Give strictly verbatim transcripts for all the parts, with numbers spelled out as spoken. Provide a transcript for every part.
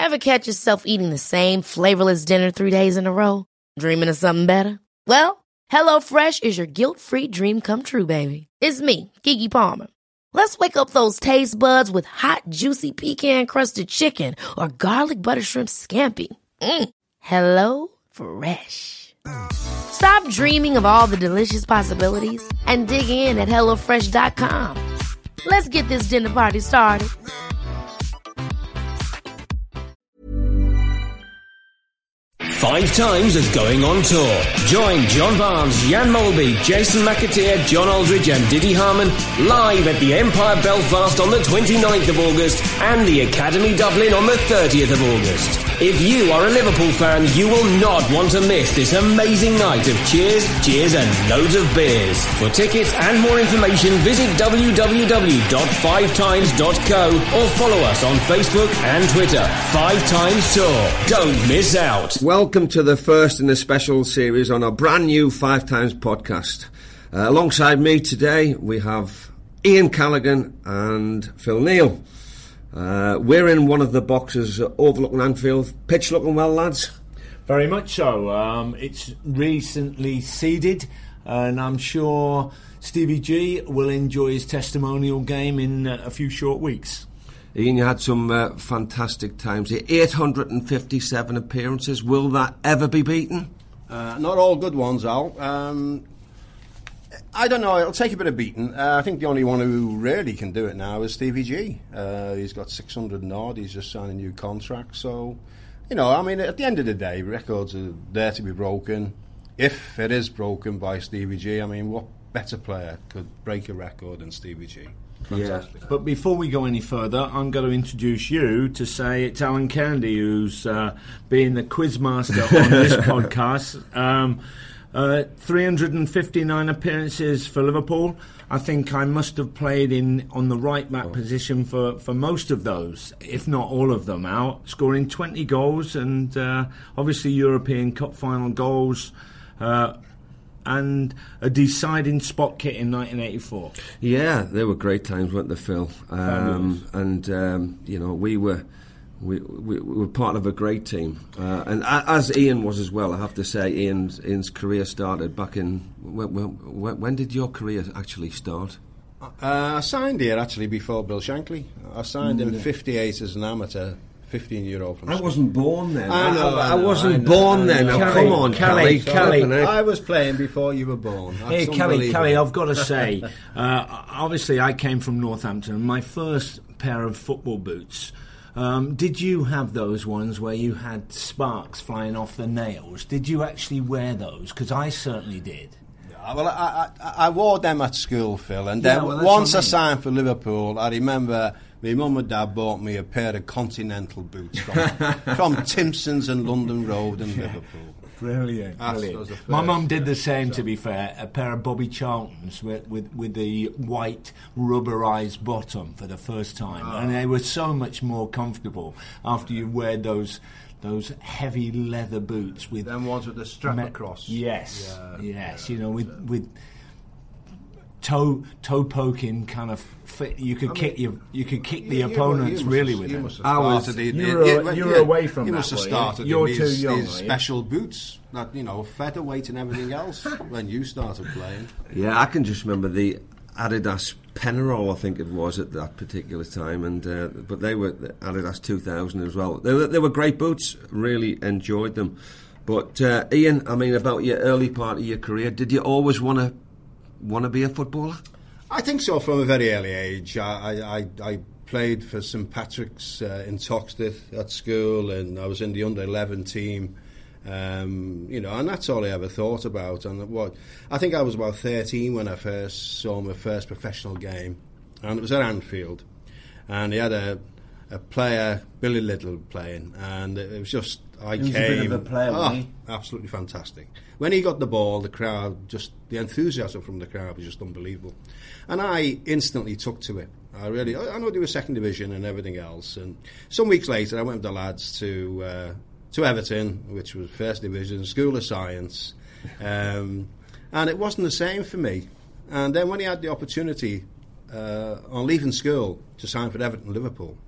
Ever catch yourself eating the same flavorless dinner three days in a row? Dreaming of something better? Well, HelloFresh is your guilt-free dream come true, baby. It's me, Keke Palmer. Let's wake up those taste buds with hot, juicy pecan-crusted chicken or garlic butter shrimp scampi. Mm. Hello Fresh. Stop dreaming of all the delicious possibilities and dig in at hello fresh dot com. Let's get this dinner party started. Five Times are going on tour. Join John Barnes, Jan Molby, Jason McAteer, John Aldridge and Diddy Harmon live at the Empire Belfast on the twenty-ninth of August and the Academy Dublin on the thirtieth of August. If you are a Liverpool fan, you will not want to miss this amazing night of cheers, cheers and loads of beers. For tickets and more information, visit w w w dot five times dot co or follow us on Facebook and Twitter. Five Times Tour. Don't miss out. Welcome to the first in a special series on our brand new Five Times podcast. Uh, alongside me today, we have Ian Callaghan and Phil Neal. Uh, we're in one of the boxes uh, overlooking Anfield. Pitch looking well, lads? Very much so. Um, it's recently seeded, and I'm sure Stevie G will enjoy his testimonial game in uh, a few short weeks. Ian, you had some uh, fantastic times here. eight hundred fifty-seven appearances. Will that ever be beaten? Uh, not all good ones, Al. Um, I don't know. It'll take a bit of beating. Uh, I think the only one who really can do it now is Stevie G. Uh, he's got six hundred and odd. He's just signed a new contract. So, you know, I mean, at the end of the day, records are there to be broken. If it is broken by Stevie G, I mean, what better player could break a record than Stevie G? Fantastic. Yeah. But before we go any further, I'm going to introduce you to say it's Alan Kennedy who's uh, being the quizmaster on this podcast. Um, uh, three hundred fifty-nine appearances for Liverpool. I think I must have played in on the right back oh. position for, for most of those, if not all of them out, scoring twenty goals and uh, obviously European Cup final goals. Uh, and a deciding spot kit in nineteen eighty-four. Yeah, they were great times, weren't they, Phil? Um, and, um, you know, we were we, we, we were part of a great team. Uh, and as Ian was as well, I have to say, Ian's, Ian's career started back in... When, when, when did your career actually start? Uh, I signed here, actually, before Bill Shankly. I signed mm. in fifty-eight as an amateur. fifteen year old from I wasn't born then. I, know, I, I, I, know, wasn't I know, born I know, then. I know. Now, come on, Kelly. Kelly, Kelly. I was playing before you were born. That's hey, Kelly, Kelly, I've got to say, uh, obviously I came from Northampton. My first pair of football boots, um, did you have those ones where you had sparks flying off the nails? Did you actually wear those? Because I certainly did. Well, I, I, I wore them at school, Phil, and then yeah, well, once I, I mean. signed for Liverpool, I remember my mum and dad bought me a pair of Continental boots from, from Timpson's and London Road in yeah. Liverpool. Brilliant, brilliant. My mum did the same, to be fair, a pair of Bobby Charltons with, with, with the white rubberised bottom for the first time, oh. and they were so much more comfortable after you wear those... Those heavy leather boots with them ones with the strap me- across. Yes, yeah, yes. yeah, You know, with with toe toe poking kind of fit. You could I kick mean, you. You could kick you, the you, opponents you really have, with them. I was. The, you were, you, you were yeah, away from you that. must have started. You're these, too young. These special boots, that you know, featherweight and everything else. When you started playing. Yeah, I can just remember the Adidas Penarol, I think it was at that particular time, and uh, but they were the Adidas two thousand as well. They were, they were great boots. Really enjoyed them. But uh, Ian, I mean, about your early part of your career, did you always want to want to be a footballer? I think so. From a very early age, I I, I played for St Patrick's uh, in Toxteth at school, and I was in the under eleven team. Um, you know, and that's all I ever thought about. And what I think I was about thirteen when I first saw my first professional game, and it was at Anfield, and he had a, a player, Billy Little, playing, and it was just I he was came. A bit of a player, oh, wasn't he? Absolutely fantastic. When he got the ball, the crowd just the enthusiasm from the crowd was just unbelievable, and I instantly took to it. I really, I know they were second division and everything else, and some weeks later I went with the lads to. Uh, to Everton, which was First Division, School of Science, um, and it wasn't the same for me. And then when he had the opportunity uh, on leaving school to sign for Everton Liverpool,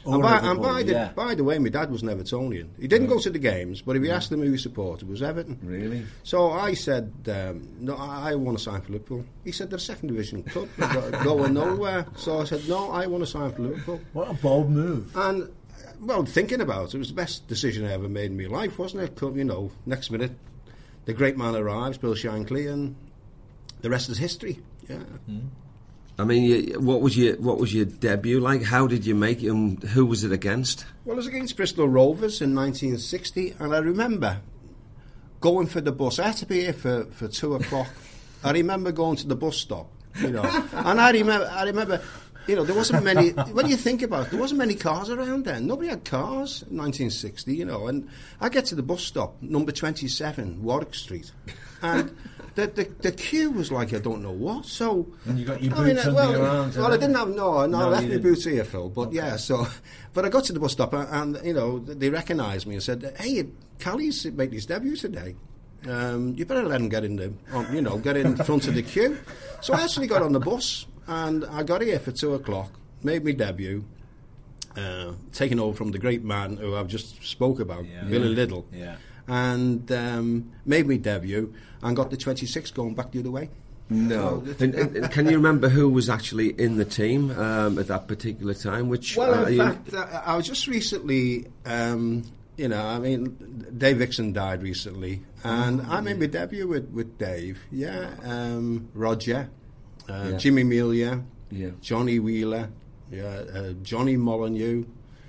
And, by, Honourable, and by, the, yeah. by the way, my dad was an Evertonian. He didn't go to the games, but if you asked him who he supported, it was Everton. Really? So I said, um, no, I, I want to sign for Liverpool. He said, they're a second division club, they're going nowhere. So I said, no, I want to sign for Liverpool. What a bold move. And, well, thinking about it, it was the best decision I ever made in my life, wasn't it? You know, next minute, the great man arrives, Bill Shankly, and the rest is history. Yeah. Mm. I mean, you, what was your what was your debut like? How did you make it, and who was it against? Well, it was against Bristol Rovers in nineteen sixty, and I remember going for the bus. I had to be here for, for two o'clock. I remember going to the bus stop, you know, and I remember, I remember, you know, there wasn't many. When you think about it, there wasn't many cars around then. Nobody had cars in nineteen sixty, you know. And I get to the bus stop, number twenty-seven, Warwick Street, and the, the the queue was like I don't know what. So and you got your boots I mean, under well, your arms. Well, I didn't have no, no, No, I left you my didn't. boots here, Phil. But okay. yeah, so but I got to the bus stop and, and you know they recognised me and said, "Hey, Callie's made his debut today. Um, you better let him get in the, um, you know, get in front of the queue." So I actually got on the bus and I got here for two o'clock, made my debut, uh, taken over from the great man who I've just spoke about, Yeah. Billy Yeah. Liddell, Yeah. and um, made my debut and got the twenty-six going back the other way. No. and, and, and can you remember who was actually in the team um, at that particular time? Which Well, uh, in you- fact, I, I was just recently, um, you know, I mean, Dave Vixen died recently, and I made my debut with, with Dave, yeah, um, Roger, uh, Yeah. Jimmy Melia, Yeah. Johnny Wheeler, yeah, uh, Johnny Molyneux,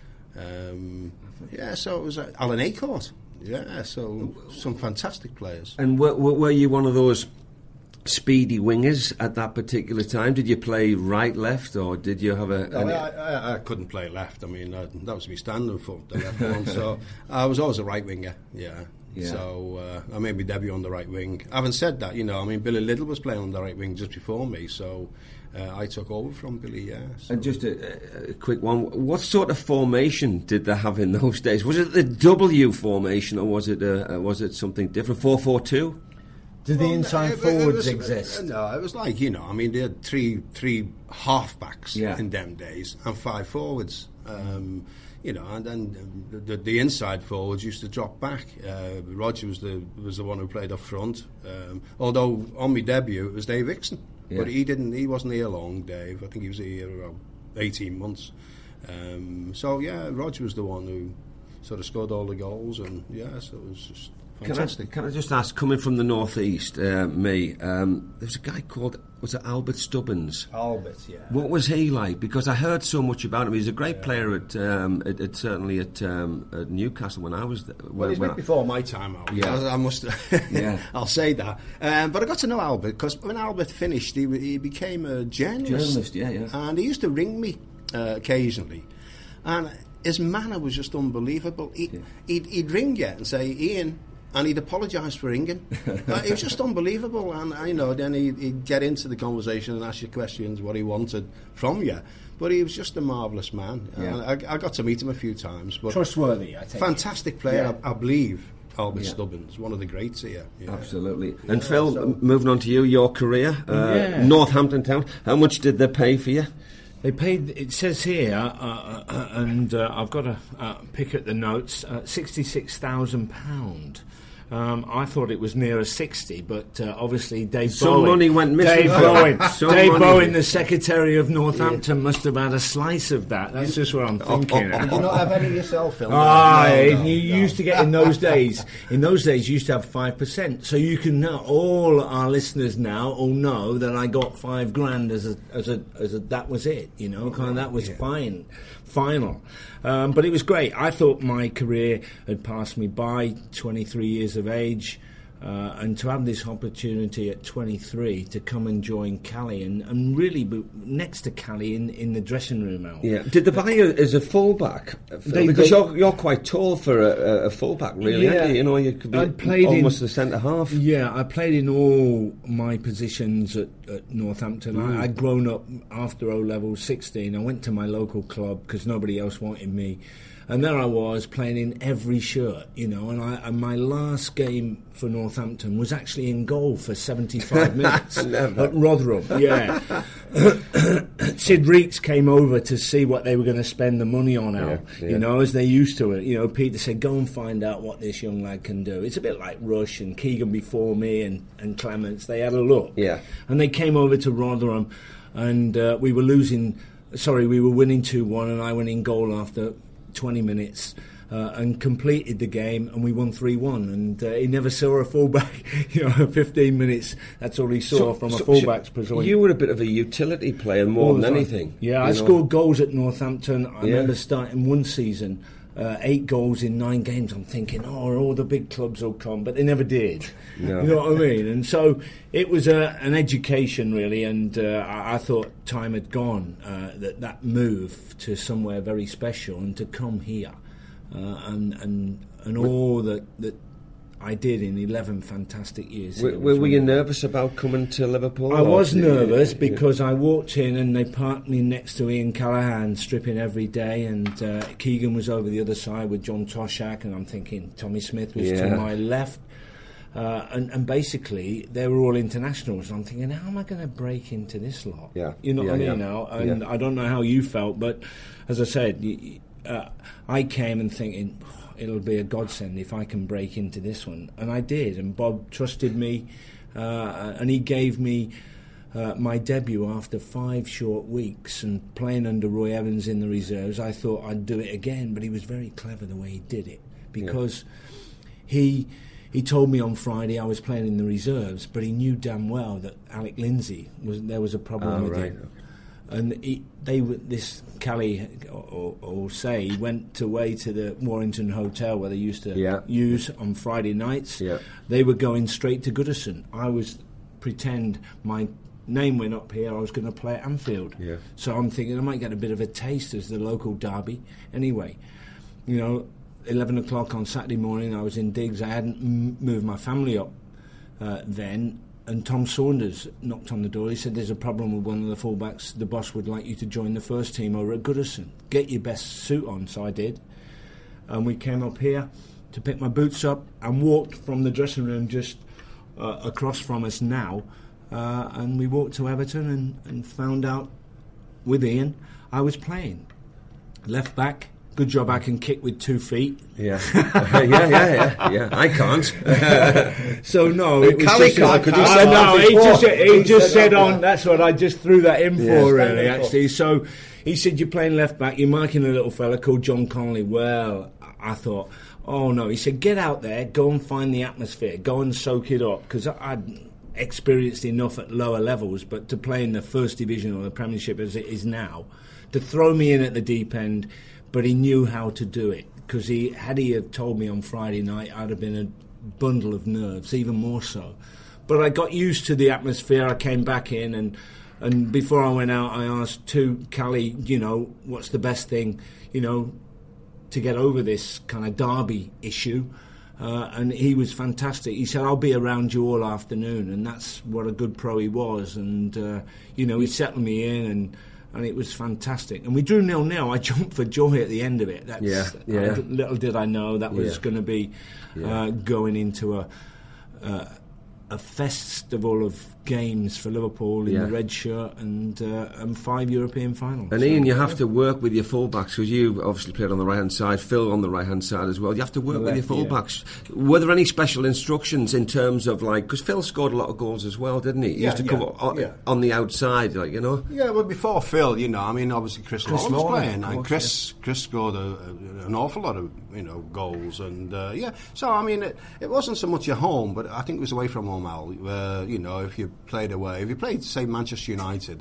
um, yeah, so it was uh, Alan Acorn, yeah, so some fantastic players. And were, were, were you one of those speedy wingers at that particular time? Did you play right, left, or did you have a... No, any- I, I, I couldn't play left. I mean, uh, that was my standing foot, the left one. So I was always a right winger. Yeah. Yeah. So uh, I made my debut on the right wing. Having said that, you know, I mean, Billy Liddell was playing on the right wing just before me, so uh, I took over from Billy. Yeah. So. And just a, a quick one, what sort of formation did they have in those days? Was it the W formation, or was it uh, was it something different? four four two? Did the Well, inside it- it forwards was- exist? uh, No, it was like, you know, I mean, they had three three half-backs Yeah. in them days and five forwards. Um, you know, and then the, the, the inside forwards used to drop back. Uh, Roger was the was the one who played up front. Um, although on my debut it was Dave Vixen, Yeah. but he didn't. He wasn't here long, Dave. I think he was here around eighteen months. Um, so yeah, Roger was the one who sort of scored all the goals, and yeah, so it was just Can I, fantastic. can I just ask, coming from the northeast, uh, me, um, there was a guy called, was it Albert Stubbins? Albert, yeah. What was he like? Because I heard so much about him. He was a great player at, um, at, at certainly at, um, at Newcastle when I was there. Well, he's when been I- before my time out. Yeah. I, I must. Yeah. I'll say that. Um, but I got to know Albert because when Albert finished, he, he became a journalist. Journalist, yeah, yeah. And he used to ring me uh, occasionally, and his manner was just unbelievable. He, Yeah. he'd, he'd ring you and say, "Ian." And he'd apologise for ringing. uh, it was just unbelievable. And uh, you know, then he'd, he'd get into the conversation and ask you questions, what he wanted from you. But he was just a marvellous man. Yeah. And I, I got to meet him a few times. But Trustworthy, I think. fantastic player, Yeah. I, I believe. Albert Yeah. Stubbins, one of the greats here. Yeah. Absolutely. And Phil, m- moving on to you, your career, uh, Yeah. Northampton Town. How much did they pay for you? They paid, it says here, uh, uh, and uh, I've got to uh, pick at the notes, uh, sixty-six thousand pounds. Um, I thought it was nearer sixty, but uh, obviously Dave Some Bowen... money went missing. Dave Bowen, Some Dave money. Bowen, the Secretary of Northampton, must have had a slice of that. That's just what I'm thinking. Did you not have any yourself, Phil? Ah, No, no, you no. used to get in those days. In those days, you used to have five percent. So you can know, all our listeners now all know that I got five grand as a as a as a that was it. You know, kind of that was fine, final. Um, but it was great. I thought my career had passed me by. twenty-three years of age. Uh, and to have this opportunity at twenty-three to come and join Cali and, and really be next to Cali in, in the dressing room, Al. Yeah. Did they buy you as a fullback? Phil? They- because they- you're, you're quite tall for a, a fullback, really, aren't Yeah. you? You know, you could be I'd played almost in- a centre half. Yeah, I played in all my positions at, at Northampton. I, I'd grown up after O-level, sixteen. I went to my local club because nobody else wanted me. And there I was playing in every shirt, you know, and, I, and my last game for Northampton was actually in goal for seventy-five minutes Never. at Rotherham, yeah. Sid Reeks came over to see what they were going to spend the money on, Al, Yeah, yeah. you know, as they used to it. You know, Peter said, go and find out what this young lad can do. It's a bit like Rush and Keegan before me and, and Clements. They had a look. Yeah. And they came over to Rotherham, and uh, we were losing, sorry, we were winning two one, and I went in goal after twenty minutes. Uh, and completed the game, and we won three one. And uh, he never saw a fullback. You know, fifteen minutes. That's all he saw from a fullback's perspective. You were a bit of a utility player more All than the time. anything. Yeah, you I know. scored goals at Northampton. I Yeah. remember starting one season, uh, eight goals in nine games. I'm thinking, oh, all the big clubs will come, but they never did. No. You know what I mean? And so it was a, an education, really. And uh, I, I thought time had gone. Uh, that that move to somewhere very special and to come here. Uh, and and and all that that I did in eleven fantastic years. Were, here were, was were you wonderful. nervous about coming to Liverpool? I or was did you- nervous yeah. because I walked in and they parked me next to Ian Callaghan stripping every day, and uh, Keegan was over the other side with John Toshak, and I'm thinking Tommy Smith was Yeah. to my left. Uh, and, and basically, they were all internationals. I'm thinking, how am I going to break into this lot? Yeah. You know Yeah, what I yeah. mean now? And Yeah. I don't know how you felt, but as I said, y- uh, I came and thinking, "Oh, it'll be a godsend if I can break into this one. And I did, and Bob trusted me, uh, and he gave me uh, my debut after five short weeks and playing under Roy Evans in the reserves. I thought I'd do it again, but he was very clever the way he did it, because he he told me on Friday I was playing in the reserves, but he knew damn well that Alec Lindsay was there was a problem Oh, with right. him. And he, they were, this Callie or, or say he went away to the Warrington Hotel where they used to Yeah. use on Friday nights. Yeah. They were going straight to Goodison. I was pretend my name went up here. I was going to play at Anfield. Yeah. So I'm thinking I might get a bit of a taste as the local derby. Anyway, you know, eleven o'clock on Saturday morning, I was in digs. I hadn't m- moved my family up uh, then. And Tom Saunders knocked on the door. He said, there's a problem with one of the fullbacks. The boss would like you to join the first team over at Goodison. Get your best suit on. So I did. And we came up here to pick my boots up and walked from the dressing room just uh, across from us now. Uh, and we walked to Everton and, and found out with Ian I was playing. Left back. Good job I can kick with two feet. Yeah. yeah, yeah, yeah, yeah. I can't. So no, it was Callie just can't, 'cause he I said know, that he before. just he, He just said said that, on. yeah. That's what I just threw that in Yeah. for, Stand really. in for. Actually, so he said you're playing left back. You're marking a little fella called John Connolly. Well, I thought, oh no. He said, get out there, go and find the atmosphere, go and soak it up, because I'd experienced enough at lower levels, but to play in the first division or the Premiership as it is now, to throw me in at the deep end. But he knew how to do it, because he had he have told me on Friday night, I'd have been a bundle of nerves, even more so. But I got used to the atmosphere. I came back in, and and before I went out, I asked to Callie, you know, what's the best thing, you know, to get over this kind of derby issue. Uh, and he was fantastic. He said, I'll be around you all afternoon. And that's what a good pro he was. And, uh, you know, he settled me in, and and it was fantastic. And we drew nil-nil. I jumped for joy at the end of it. That's, Yeah, yeah. I, little did I know that was Yeah. going to be Yeah. uh, going into a, uh, a festival of games for Liverpool in Yeah. the red shirt, and uh, and five European finals. And So, Ian, you have to work with your fullbacks, because you obviously played on the right hand side, Phil on the right hand side as well. You have to work The with your left, yeah. fullbacks. Were there any special instructions in terms of, like, because Phil scored a lot of goals as well, didn't he? He Yeah, used to yeah, come on, yeah. on the outside, like, you know. Yeah, well, before Phil, you know, I mean, obviously Chris, Chris Law was Law, playing, of and course, Chris Chris scored a, a, an awful lot of, you know, goals, and uh, yeah. So I mean, it, it wasn't so much your home, but I think it was away from home, Al. Where, you know, if you played away, if you played, say, Manchester United.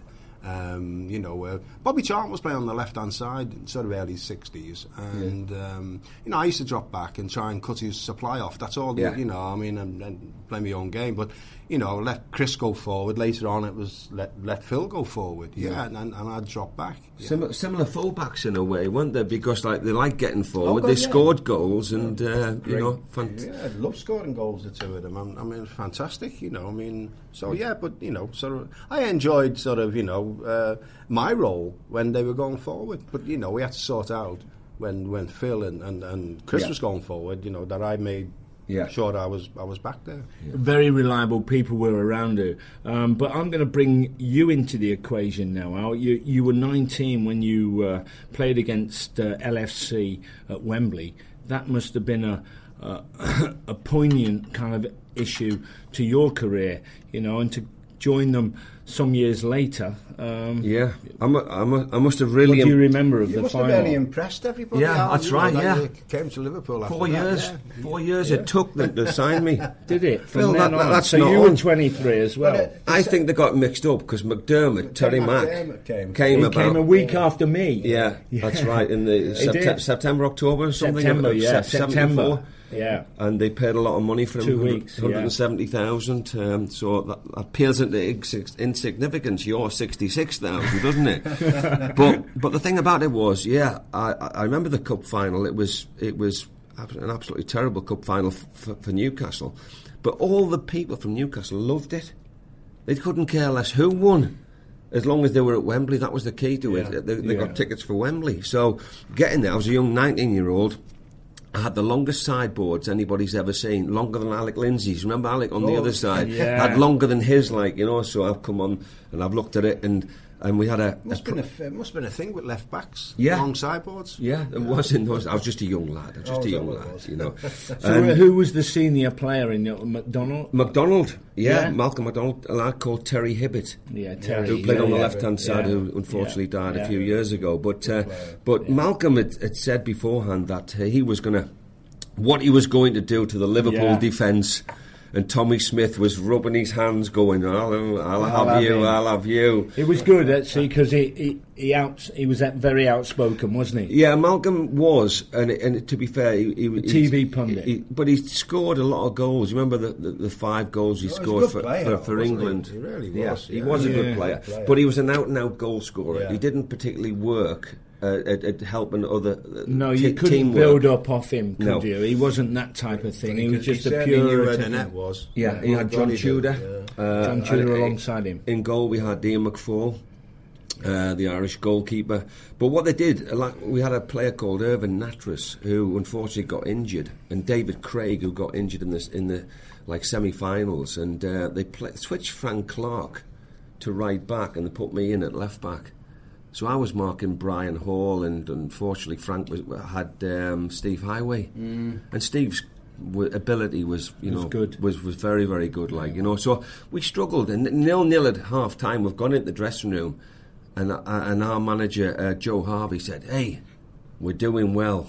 Um, you know, uh, Bobby Charlton was playing on the left-hand side, sort of early sixties, and um, you know, I used to drop back and try and cut his supply off. That's all, Yeah. you know. I mean, and, and play my own game, but you know, let Chris go forward. Later on, it was let let Phil go forward. Yeah, Yeah. and, and, and I'd drop back. Yeah. Similar, similar fullbacks in a way, weren't they? Because, like, they like getting forward. God, they yeah. scored goals, and uh, you know, fant- Yeah, I love scoring goals, the two of them. I, I mean, fantastic, you know. I mean, so yeah, but you know, sort of, I enjoyed sort of, you know, uh, my role when they were going forward. But you know, we had to sort out when when Phil and, and, and Chris Yeah. was going forward. You know, that I made Yeah. sure I was I was back there. Very reliable people were around you. Um, but I'm going to bring you into the equation now, Al. You, you were nineteen when you uh, played against uh, L F C at Wembley. That must have been a, a, a poignant kind of issue to your career, you know, and to join them some years later. Um, Yeah, I'm a, I'm a, I must have really. what do you remember of You the must final? have really impressed everybody. Yeah, Al, that's you know, right, that yeah. you came to Liverpool after Four that, years. yeah. Four years it took them to sign me. Did it? From Phil, then that- on. that's so not you were on. twenty-three as well. But it- I think they got mixed up because McDermott, Terry Mack, McDermott came. came he about. came a week after me. Yeah, that's right. In the He Septe- did. September, October, or something. September, of- yeah, Sep- September. seventy-four. Yeah. And they paid a lot of money for him. Two weeks, one hundred seventy thousand. Um, so that, that pales into ins- insignificance. You're sixty-six thousand, doesn't it? but but the thing about it was, yeah, I, I remember the cup final. It was it was an absolutely terrible cup final f- for, for Newcastle. But all the people from Newcastle loved it. They couldn't care less who won. As long as they were at Wembley, that was the key to it. Yeah. They, they Yeah. got tickets for Wembley. So getting there, I was a young nineteen-year-old. I had the longest sideboards anybody's ever seen, longer than Alec Lindsay's. Remember Alec on the Oh, other side? yeah. Had longer than his, like, you know. So I've come on and I've looked at it, and, and we had a, a Must have been a, f- it must have been a thing with left backs. Yeah. Long sideboards. yeah, it was in those. I was just a young lad. I was just Oh, a is young that what it lad, was? you know. So Um, who was the senior player in your McDonald? McDonald, yeah, Yeah. Malcolm McDonald, a lad called Terry Hibbett. Yeah, Terry. Who played yeah, on the yeah. left-hand side, Yeah. who unfortunately Yeah. died Yeah. a few years ago. But uh, but Malcolm had, had said beforehand that uh, he was going to, what he was going to do to the Liverpool Yeah. defence, and Tommy Smith was rubbing his hands, going, "I'll, I'll, I'll have, have you, him." I'll have you." It was good actually because he he he, out, he was that very outspoken, wasn't he? Yeah, Malcolm was, and and to be fair, he, he, T V he- pundit. he- but he scored a lot of goals. You remember the, the, the five goals he Oh, he was a scored good for, player, for, for wasn't he? England? He really Yeah, was, he yeah. was a Yeah. good player, Good player. but he was an out and out goal scorer. Yeah. He didn't particularly work uh, at, at helping other. Uh, No, t- you couldn't teamwork. build up off him, could No. you? He wasn't that type of thing. He was He just a certainly knew pure where the attacking- net was. Yeah, he Oh, had God, John he did, Tudor. yeah. uh, John and, Tudor uh, alongside him. In goal, we had Ian McFall, uh, the Irish goalkeeper. But what they did, uh, like, we had a player called Irvin Natras who unfortunately got injured, and David Craig who got injured in this in the like semi-finals, and uh, they play, switched Frank Clark to right back, and they put me in at left back. So I was marking Brian Hall, and unfortunately Frank was, had um, Steve Highway, mm. and Steve's w- ability was, you Was know, good. was was very very good. Like, you know, so we struggled, and nil nil at half time. We've gone into the dressing room, and uh, and our manager uh, Joe Harvey said, "Hey, we're doing well."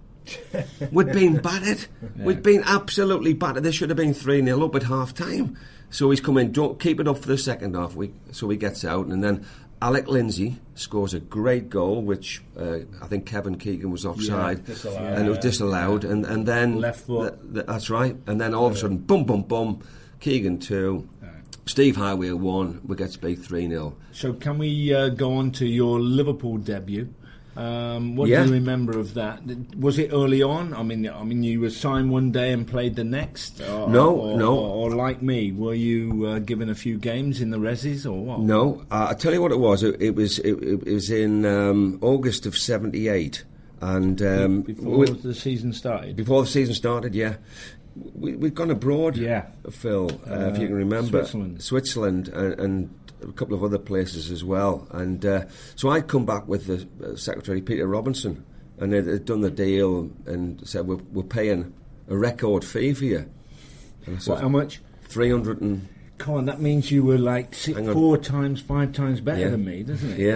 We'd been battered. Yeah. We'd been absolutely battered. There should have been three nil up at half time. So he's come in, don't keep it up for the second half. We, so he gets out, and then Alec Lindsay scores a great goal, which uh, I think Kevin Keegan was offside, disallowed. and it was Yeah. disallowed. And, and then Left foot. th- th- that's right. And then all of a sudden, boom, boom, boom. Keegan two, Steve Highway one. We get to beat three nil. So can we uh, go on to your Liverpool debut? Um, what Yeah. do you remember of that? Was it early on? I mean, I mean, you were signed one day and played the next. Or, No, or, no. Or, or like me, were you uh, given a few games in the resis or what? No, uh, I tell you what it was. It, it was it, it was in um, August of seventy-eight, and um, Before we- the season started. before the season started, yeah. We, we'd gone abroad, Yeah. Phil, uh, Uh, if you can remember. Switzerland. Switzerland and, and a couple of other places as well. And uh, so I'd come back with the uh, Secretary, Peter Robinson, and they'd, they'd done the deal and said, we're, we're paying a record fee for you. And I said, What, how much? three hundred and... Come on, that means you were like six, Hang on. four times, five times better Yeah. than me, doesn't it?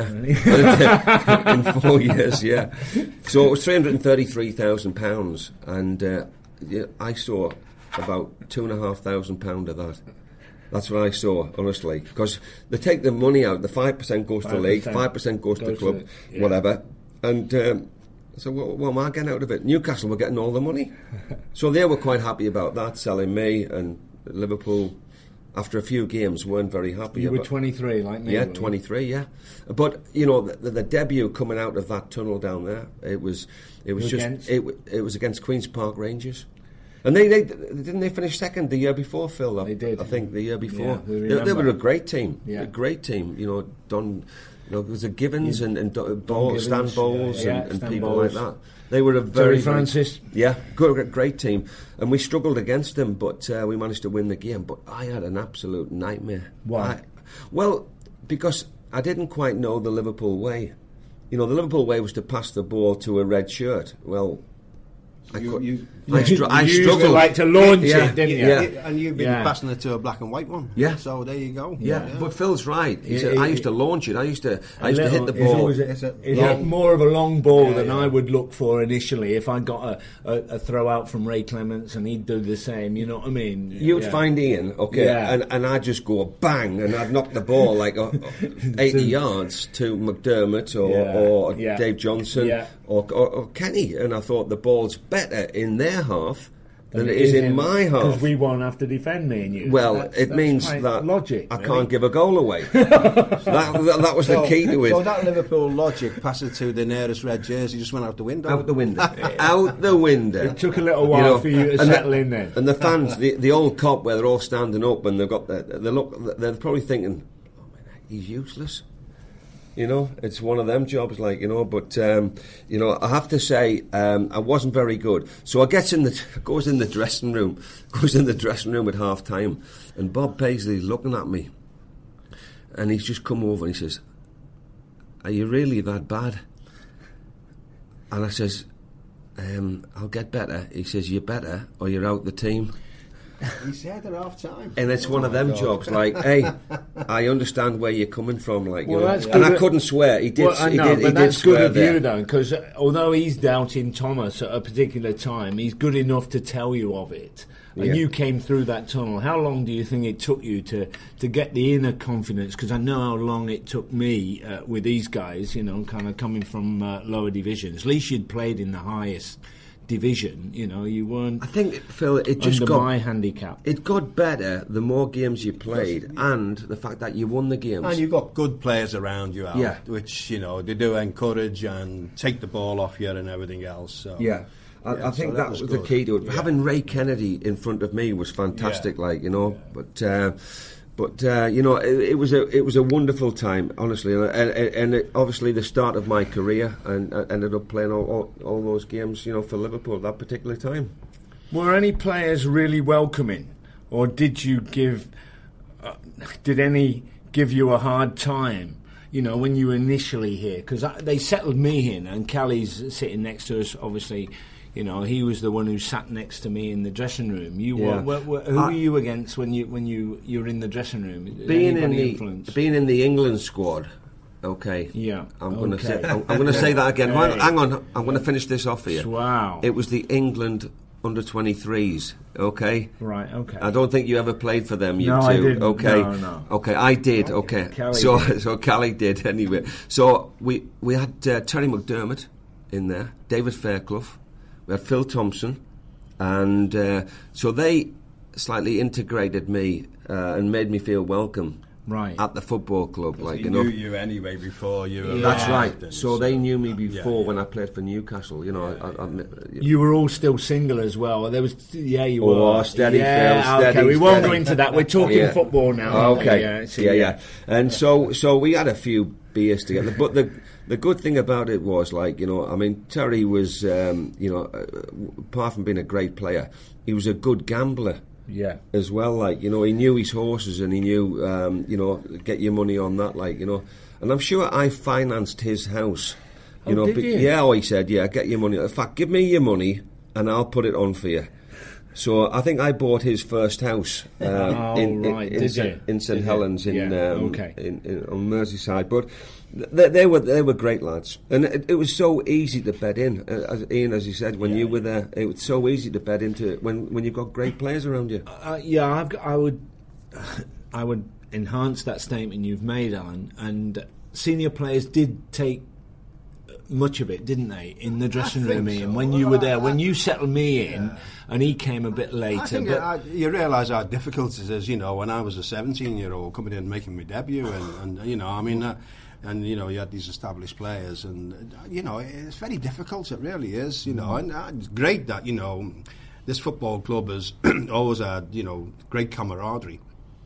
Yeah, in four years, yeah. So it was three hundred and thirty-three thousand pounds, and uh, yeah, I saw about two and a half thousand pound of that. That's what I saw, honestly, because they take the money out. The five percent goes to the league, five percent goes to the goes club, to the- yeah. whatever. And um, so, what, what am I getting out of it? Newcastle were getting all the money, so they were quite happy about that, selling me. And Liverpool, after a few games, weren't very happy. You were about, twenty-three, like me. yeah, were you? twenty-three, yeah. But you know, the, the debut coming out of that tunnel down there, it was, it was Who just, against? it, w- it was against Queens Park Rangers, and they, they didn't they finish second the year before, Phil. I, They did. I think the year before. Yeah, we they, they were remember. a great team, Yeah. a great team. You know, Don Look, there was a Givens and, and do- ball, Givens, Stan Bowles yeah, yeah, and, and Stan people Bowles. like that. They were a very, Terry Francis. very yeah, good, great team, and we struggled against them, but uh, we managed to win the game. But I had an absolute nightmare. Why? I, well, because I didn't quite know the Liverpool way. You know, the Liverpool way was to pass the ball to a red shirt. Well, I, You- could, you- I, str- I You usually struggled. like to launch Yeah, it, didn't you? yeah. And you've been Yeah. passing it to a black and white one. Yeah. So there you go. Yeah, but Phil's right. He Yeah, said, it- I used to launch it. I used to, I used to hit the It's ball. always a- It's a it's long- a- more of a long ball Yeah, than yeah. I would look for initially if I got a, a, a throw out from Ray Clements and he'd do the same. You know what I mean? You'd Yeah. find Ian, okay, Yeah. and, and I'd just go bang, and I'd knock the ball like uh, eighty yards to McDermott or, Yeah, or yeah. Dave Johnson Yeah. or, or, or Kenny, and I thought the ball's better in their half than it is in my Because half. we won't have to defend me and you. Well, That's- it that's means quite that logic. I really. can't give a goal away. that, that, that was the key to it. So that Liverpool logic, pass it to the nearest red jersey, just went out the window. Out the window. Out the window. It took a little while for you to and settle the, in then. And the fans, the, the old cop where they're all standing up and they've got the, they look, they're probably thinking, oh man, he's useless. You know, it's one of them jobs, like, you know. But um, you know, I have to say, um, I wasn't very good. So I gets in the goes in the dressing room, goes in the dressing room at half time, and Bob Paisley's looking at me, and he's just come over and he says, "Are you really that bad?" And I says, um, "I'll get better." He says, "You're better, or you're out the team." He said at half time. And it's Oh one of my them God. jobs, like, hey, I understand where you're coming from, like, you Well, know. that's And good I that- couldn't swear. He did. Well, I he know, did. He but did that's good swear of there. you, though, because although he's doubting Thomas at a particular time, he's good enough to tell you of it. And Yeah. you came through that tunnel. How long do you think it took you to, to get the inner confidence? Because I know how long it took me uh, with these guys, you know, kind of coming from uh, lower divisions. At least you'd played in the highest division, you know, you weren't I think, Phil, it just under got my handicap. it got better the more games you played, and the fact that you won the games. And you've got good players around you, Al, Yeah. which, you know, they do encourage and take the ball off you and everything else. So. Yeah. I, Yeah, I think so that, that was, was the good. key to it. Yeah. Having Ray Kennedy in front of me was fantastic, Yeah. like, you know. But uh, but uh, you know, it, it was a it was a wonderful time, honestly, and and, and it, obviously the start of my career, and I ended up playing all, all, all those games, you know, for Liverpool at that particular time. Were any players really welcoming, or did you give? Uh, did any give you a hard time? You know, when you were initially here, because they settled me in, and Callie's sitting next to us. Obviously, you know, he was the one who sat next to me in the dressing room. You Yeah. were, were, were who I- were you against when you when you you were in the dressing room? Did Being in anybody the influence? being in the England squad. Okay. Yeah, I'm going to okay. say I'm, I'm going to say that again. Hang- Okay. Hang on. I'm going to finish this off here. Wow. It was the England under twenty-threes. Okay. Right. Okay. I don't think you ever played for them, you No, two. I didn't. Okay. No, no. Okay, I did. Okay. Callie so did. so Callie did anyway. So we we had uh, Terry McDermott in there, David Fairclough, we had Phil Thompson, and uh, so they slightly integrated me uh, and made me feel welcome. Right. At the football club, like, He you know. knew you anyway before you were. That's Yeah. right. arrived, So and they knew me before Yeah, yeah. when I played for Newcastle. You know, I, I, I, You were all still single as well. There was, yeah, you Oh, were. steady, yeah, Phil, okay. steady, We won't steady. go into that. We're talking Yeah. football now. Oh, aren't we? okay. Yeah, so, yeah, yeah. And so, so we had a few beers together. But the the good thing about it was, like, you know, I mean, Terry was, um, you know, uh, apart from being a great player, he was a good gambler. Yeah. As well, like, you know, he knew his horses, and he knew, um, you know, get your money on that, like, you know. And I'm sure I financed his house. You Oh, know, did be- you? yeah. Oh, he said, yeah, get your money. In fact, give me your money, and I'll put it on for you. So I think I bought his first house uh, Oh, in, in, right. in, Did St- you? in St Did you? Helens in, Yeah, um, okay. in, in on Merseyside. But they, they were they were great lads, and it, it was so easy to bed in. Uh, as Ian, as he said, when Yeah. you were there, it was so easy to bed into it when when you've got great players around you. Uh, yeah, I've got, I would, I would enhance that statement you've made, Alan. And senior players did take much of it, didn't they, in the dressing room? think Ian, so. when you were there, Well, when I- you settled me in, and he came a bit later. I think but I, you realise how difficult it is, you know, when I was a seventeen-year-old coming in and making my debut, and, and you know, I mean, uh, and, you know, you had these established players, and, uh, you know, it's very difficult, it really is, you know, and uh, it's great that, you know, this football club has always had, you know, great camaraderie.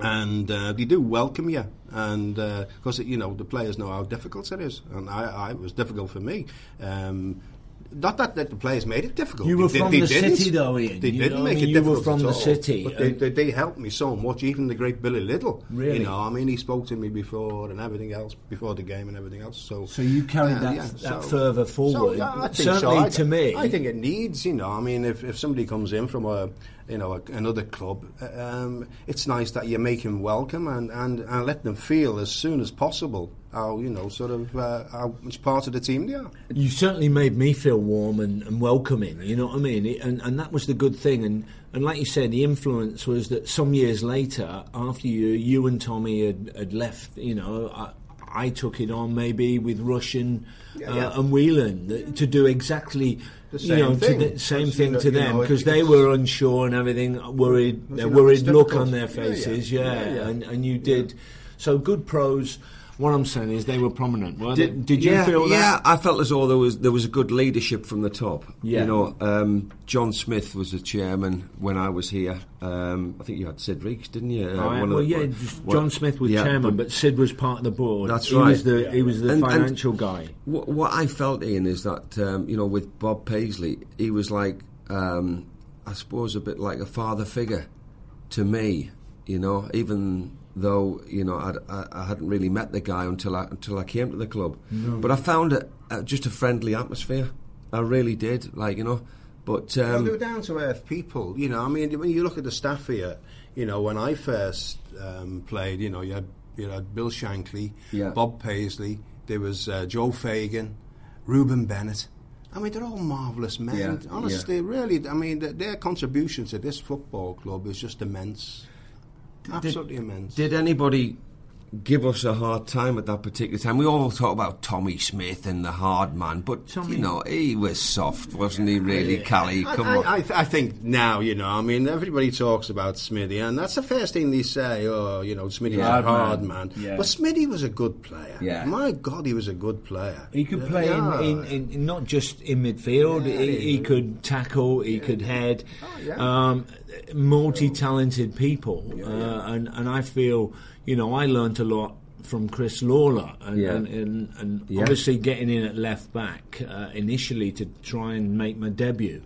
and uh, they do welcome you, and because uh, you know the players know how difficult it is, and I, I it was difficult for me. Um, Not that, that the players made it difficult. You were they, from they the didn't. city, though, Ian. They you didn't know, make I mean, it you difficult were from at the all. city. But they, they, they helped me so much, even the great Billy Little. Really? You know, I mean, he spoke to me before and everything else, before the game and everything else. So So you carried uh, that, yeah, that so- further forward. So, yeah, I think Certainly so. I, to me. I think it needs, you know, I mean, if, if somebody comes in from a, you know, a, another club, um, it's nice that you make him welcome and, and, and let them feel as soon as possible how, you know, sort of uh, how much part of the team they are. You certainly made me feel warm and, and welcoming, you know what I mean? It, and, and that was the good thing. And, and like you said, the influence was that some years later, after you you and Tommy had, had left, you know, I, I took it on maybe with Russian Yeah, uh, yeah. and Whelan th- to do exactly The you same know thing. to the same Because, thing you know- to you them know, because it- they it's- were unsure and everything, worried, Because, a you know, worried it's look on difficult. their Yeah, yeah. faces, yeah, Yeah, yeah. And, and you did. So good pros. What I'm saying is they were prominent. Well, did, did you yeah, feel that? Yeah, I felt as though there was there was a good leadership from the top. Yeah. You know, um, John Smith was the chairman when I was here. Um, I think you had Sid Reeks, didn't you? Uh, Oh, one of well, the- yeah, what- John Smith was yeah, chairman, but, Sid was part of the board. That's he right. Was the, He was the And- and financial guy. What, what I felt, Ian, is that um, you know, with Bob Paisley, he was like, um, I suppose, a bit like a father figure to me. You know, even though you know I'd, I, I hadn't really met the guy until I until I came to the club, no. But I found it uh, just a friendly atmosphere. I really did, like you know. But um, well, they were down to earth people, you know. I mean, when you look at the staff here, you know, when I first um, played, you know, you had you had Bill Shankly, Yeah. Bob Paisley, there was uh, Joe Fagan, Reuben Bennett. I mean, they're all marvellous men. Yeah, Honestly, really. I mean, th- their contribution to this football club is just immense. Absolutely immense. Did anybody give us a hard time at that particular time? We all talk about Tommy Smith and the hard man, but Tommy- you know, he was soft, wasn't he? Really, Callie? I, Come I, on. I, th- I think now, you know, I mean, everybody talks about Smithy, and that's the first thing they say. Oh, you know, Smithy's Yeah. a hard man. Yeah. But Smithy was a good player. Yeah. My God, he was a good player. He could play Yeah. in, in, in not just in midfield. Yeah, he, he yeah. could tackle. He could head. Oh, yeah. Um, multi-talented people, Yeah, uh, yeah. and and I feel, you know, I learnt a lot from Chris Lawler, and Yeah. and, and, and Yeah. obviously getting in at left back uh, initially to try and make my debut.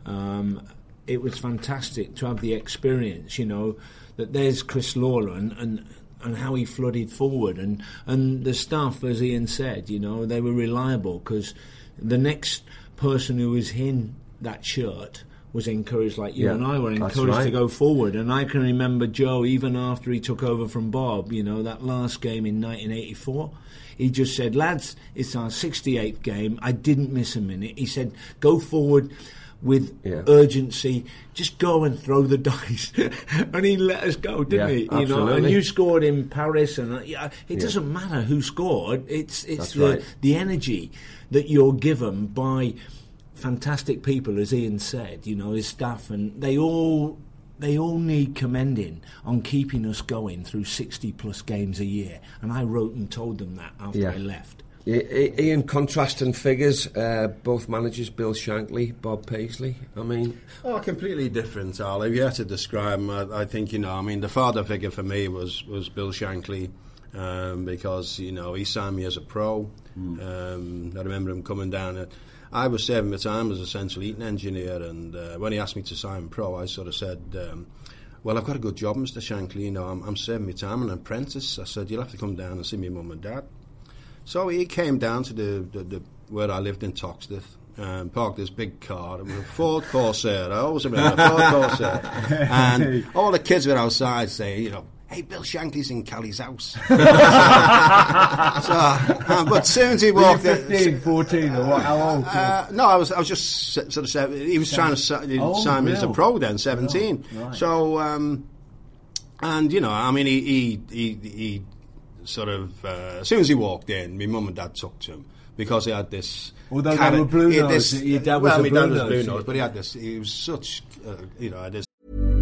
Um, it was fantastic to have the experience, you know, that there's Chris Lawler and. and and how he flooded forward, and, and the staff, as Ian said, you know, they were reliable because the next person who was in that shirt was encouraged, like you Yeah, and I were that's encouraged to right. go forward. And I can remember Joe, even after he took over from Bob, you know, that last game in nineteen eighty-four, he just said, lads, it's our sixty-eighth game. I didn't miss a minute. He said, go forward with Yeah. urgency, just go and throw the dice. And he let us go, didn't Yeah, he? You know, and absolutely. you scored in Paris, and uh, yeah, it Yeah. doesn't matter who scored. It's it's That's the right. the energy that you're given by fantastic people, as Ian said. You know, his staff, and they all they all need commending on keeping us going through sixty plus games a year. And I wrote and told them that after Yeah. I left. I- I- Ian, contrasting figures, uh, both managers, Bill Shankly, Bob Paisley. I mean, Oh, completely different, Al. If you had to describe him, I, I think, you know, I mean, the father figure for me was, was Bill Shankly, um, because, you know, he signed me as a pro. Um, I remember him coming down. At, I was serving my time as a central heating engineer, and uh, when he asked me to sign pro, I sort of said, um, well, I've got a good job, Mister Shankly, you know, I'm, I'm serving my time, I'm an apprentice. I said, you'll have to come down and see me mum and dad. So he came down to the, the, the where I lived in Toxteth, um, parked this big car. It was a Ford Corsair. I always remember a Ford Corsair. And all the kids were outside saying, you know, hey, Bill Shankly's in Callie's house. so, um, but soon as he walked in, fifteen, fourteen, or what? How old? uh, no, I was I was just s- sort of seven, he was trying to si- Oh, sign me as a really? pro then, seventeen. Oh, right. So, um, and you know, I mean, he he he, he sort of uh, as soon as he walked in, my mum and dad took to him because he had this. Although they chara- were blue he had nose, this- your dad was well, a my blue dad was nose, blue yeah. nose, but he had this. He was such, uh, you know, had this.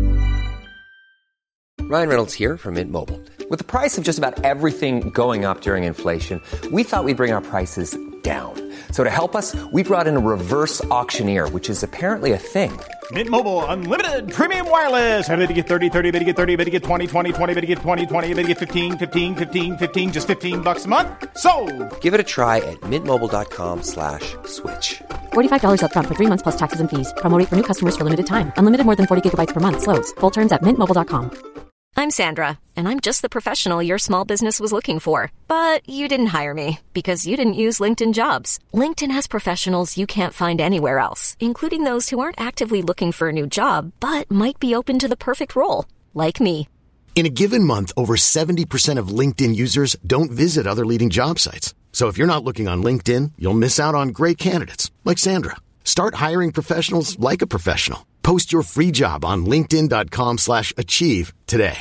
Ryan Reynolds here from Mint Mobile. With the price of just about everything going up during inflation, we thought we'd bring our prices down. So to help us, we brought in a reverse auctioneer, which is apparently a thing. Mint Mobile Unlimited Premium Wireless. How to get thirty, thirty, how to get thirty, how to get twenty, twenty, twenty, how to get twenty, twenty, how to get fifteen, fifteen, fifteen, fifteen, just fifteen bucks a month? Sold! Give it a try at mintmobile.com slash switch. forty-five dollars up front for three months plus taxes and fees. Promo rate for new customers for limited time. Unlimited more than forty gigabytes per month. Slows full terms at mint mobile dot com. I'm Sandra, and I'm just the professional your small business was looking for. But you didn't hire me because you didn't use LinkedIn Jobs. LinkedIn has professionals you can't find anywhere else, including those who aren't actively looking for a new job, but might be open to the perfect role, like me. In a given month, over seventy percent of LinkedIn users don't visit other leading job sites. So if you're not looking on LinkedIn, you'll miss out on great candidates like Sandra. Start hiring professionals like a professional. Post your free job on linkedin.com slash achieve today.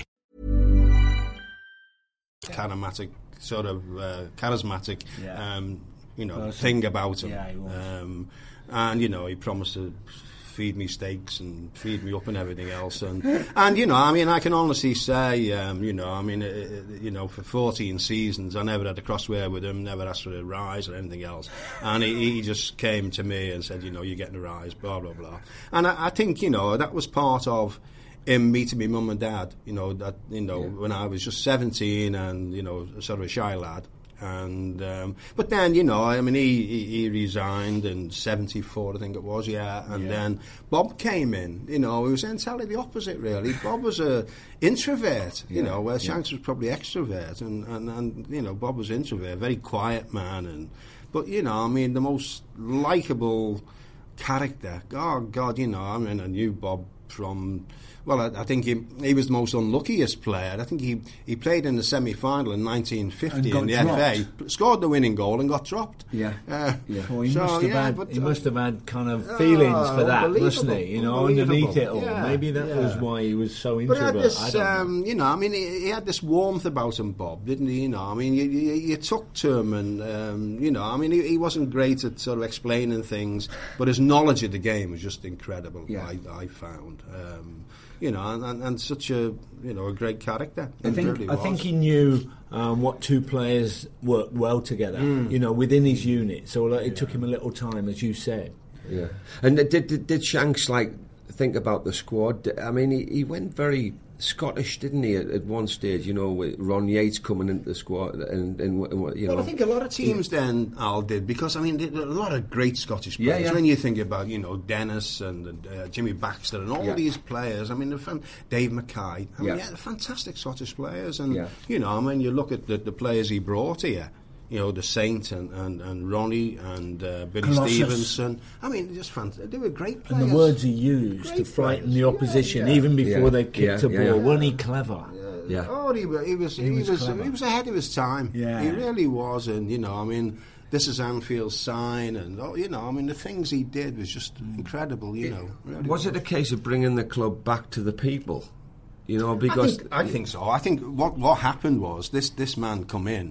Charismatic, sort of uh, charismatic, Yeah. um, you know, Person. thing about him. Yeah, he was. Um, and, you know, he promised to feed me steaks and feed me up and everything else. And, and you know, I mean, I can honestly say, um, you know, I mean, uh, uh, you know, for fourteen seasons, I never had a crossword with him, never asked for a rise or anything else. And he, he just came to me and said, you know, you're getting a rise, blah, blah, blah. And I, I think, you know, that was part of him meeting me mum and dad, you know, that, you know, yeah. when I was just seventeen and, you know, sort of a shy lad. And um, but then, you know, I mean, he, he, he resigned in seventy-four, I think it was, yeah. And yeah. then Bob came in. You know, he was entirely the opposite, really. Bob was a introvert, you yeah. know, where Shanks yeah. was probably extrovert, and, and, and you know, Bob was introvert, very quiet man. And but you know, I mean, the most likeable character. Oh God, you know, I mean, I knew Bob from. Well, I, I think he, he was the most unluckiest player. I think he, he played in the semi-final in nineteen fifty in the dropped. F A, scored the winning goal and got dropped. Yeah, uh, yeah. Well, he, so, must have yeah, had, but, he must have had kind of uh, feelings oh, for that, mustn't he? You know, underneath it all. Yeah, Maybe that yeah. was why he was so But he had introverted. this, um, you know, I mean, he, he had this warmth about him, Bob, didn't he? You know, I mean, you, you, you took to him, and um, you know, I mean, he, he wasn't great at sort of explaining things, but his knowledge of the game was just incredible. Yeah. I, I found. Um, You know, and, and, and such a you know a great character. I think really I think he knew um, what two players worked well together. Mm. You know, within his unit. So like, it yeah. took him a little time, as you said. Yeah. And did did, did Shanks like think about the squad? I mean, he, he went very Scottish, didn't he? At, at one stage, you know, with Ron Yates coming into the squad, and, and, and you know. Well, I think a lot of teams yeah. then Al did, because I mean, there are a lot of great Scottish players. Yeah, yeah. When you think about, you know, Dennis and uh, Jimmy Baxter and all yeah. these players, I mean, they're fan- Dave Mackay. I mean, yeah. yeah, they're fantastic Scottish players, and yeah. you know, I mean, you look at the, the players he brought here. You know, the Saint and, and, and Ronnie and uh, Billy Colossus. Stevenson. I mean, just fantastic. They were great players. And the words he used great to frighten players. the opposition, yeah, yeah. even before yeah. they kicked yeah, a yeah, ball. yeah. Wasn't he clever? Yeah. yeah. Oh, he, he was. He, he was. was he was ahead of his time. Yeah. He really was. And you know, I mean, this is Anfield's sign, and oh, you know, I mean, the things he did was just incredible. You it, know, really was, was it a case of bringing the club back to the people? You know, because I think, I think so. I think what what happened was this this man come in,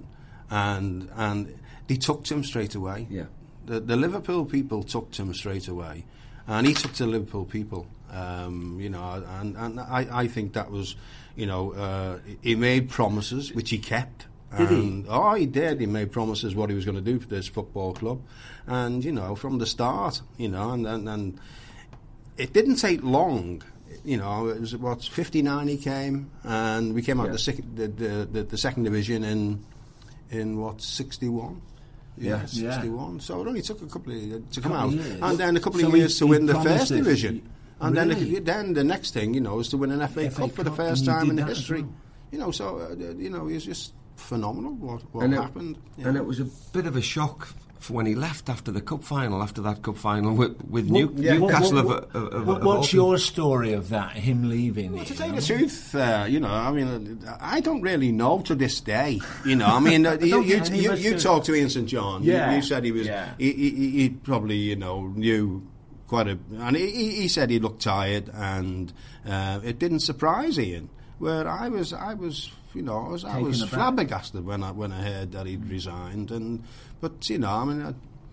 and and. They took to him straight away. Yeah, the, the Liverpool people took to him straight away, and he took to the Liverpool people. Um, you know, and, and I, I think that was, you know, uh, he made promises which he kept. Did and, he? Oh, he did. He made promises what he was going to do for this football club, and you know, from the start, you know, and and, and it didn't take long. You know, it was what fifty-nine he came, and we came out yeah. the, sec- the, the the the second division in in what sixty-one. Yeah, yes, sixty-one. Yeah. So it only took a couple of to come couple out, years. and then a couple so of years he, to he win the first it. division, He, and really? then then the next thing, you know, is to win an F A, F A Cup, Cup for the first time in history. Well. You know, so uh, you know, it's just phenomenal what what and happened. It, and know. it was a bit of a shock for when he left after the cup final. After that cup final with, with New, well, yeah. Newcastle. What, what, of, of, what, of what's your story of that? Him leaving? Well, it, to tell you you know? the truth, uh, you know, I mean, I don't really know to this day. You know, I mean, uh, you, you, you, you talked to Ian Saint John. Yeah. You, you said he was. Yeah. He, he, he probably, you know, knew quite a, and he, he said he looked tired, and uh, it didn't surprise Ian. Where I was, I was, you know, I was, I was flabbergasted when I when I heard that he'd resigned, and but you know, I mean. I,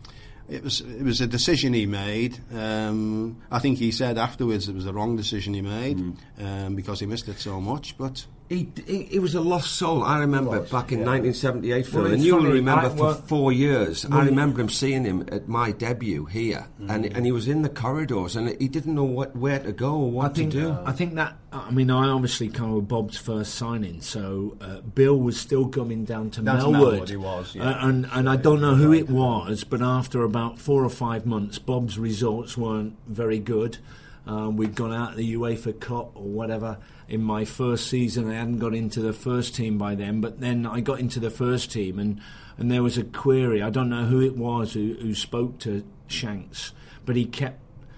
It was it was a decision he made. Um, I think he said afterwards it was the wrong decision he made mm. um, because he missed it so much. But He, he he was a lost soul. I remember was, back in yeah. nineteen seventy-eight, Phil, Well, and it's you will funny, remember I- for well- four years. well, I remember him seeing him at my debut here, Mm. and and he was in the corridors, and he didn't know what where to go or what I think, to do. I think that, I mean, I obviously kind of Bob's first signing, so uh, Bill was still coming down to Down to Melwood. Melwood, he was, yeah. Uh, and and I don't know who it was, but after about four or five months, Bob's results weren't very good. Um, we'd gone out of the UEFA Cup or whatever in my first season. I hadn't got into the first team by then, but then I got into the first team, and, and there was a query. I don't know who it was who, who spoke to Shanks, but he kept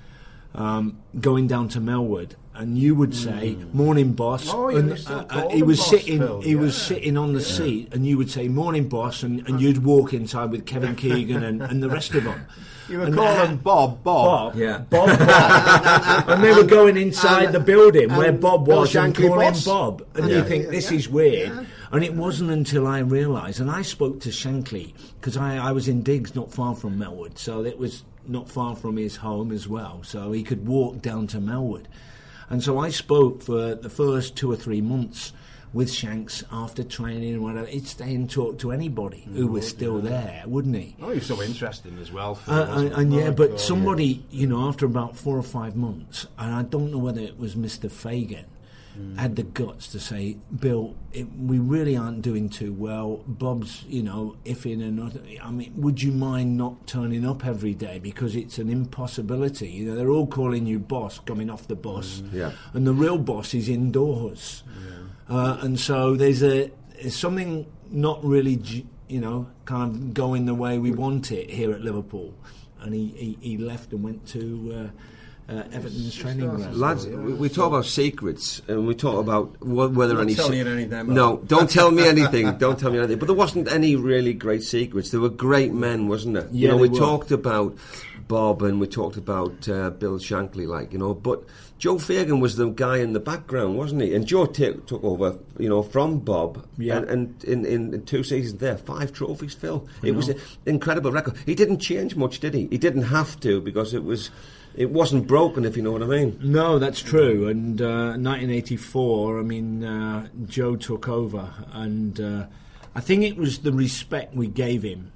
um, going down to Melwood. And you would say, "Morning, boss." Oh, you and used to uh, call uh, he him was boss, sitting. Phil, He was yeah. sitting on the seat, and you would say, "Morning, boss," and, and you'd walk inside with Kevin Keegan and, and the rest of them. You were And calling that- Bob, Bob. Bob, Yeah. Bob, Bob. And they were going inside the building where and Bob Bill was and Shankly calling boss. Bob. And Yeah. you think, this Yeah. is weird. Yeah. And it wasn't until I realised, and I spoke to Shankly, because I, I was in Diggs, not far from Melwood, so it was not far from his home as well, so he could walk down to Melwood. And so I spoke for the first two or three months with Shanks after training and whatever. He'd stay and talk to anybody who was still there, wouldn't he? Oh, he was so interesting as well. Phil, Uh, and, wasn't he? and yeah, My but God. somebody, you know, after about four or five months, and I don't know whether it was Mister Fagan, Mm. had the guts to say, "Bill, it, we really aren't doing too well. Bob's, you know, iffing and not. I mean, would you mind not turning up every day because it's an impossibility? You know, they're all calling you boss coming off the bus, Yeah. and the real boss is indoors, uh, and so there's a there's something not really, g- you know, kind of going the way we want it here at Liverpool." And he, he, he left and went to uh, uh, Everton's training ground. Lads, we, we talk about secrets, and we talk about wh- whether Not any. telling you any of them, no, are we? don't tell me anything. Don't tell me anything. But there wasn't any really great secrets. There were great men, wasn't there? Yeah, you know, they we were. talked about Bob, and we talked about uh, Bill Shankly, like you know. But Joe Fagan was the guy in the background, wasn't he? And Joe t- took over, you know, from Bob. Yeah. And, and in, in, in two seasons there, five trophies, Phil. I It was know. an incredible record. He didn't change much, did he? He didn't have to because it was. It wasn't broken, if you know what I mean. No, that's true. And uh, nineteen eighty-four, I mean, uh, Joe took over, and uh, I think it was the respect we gave him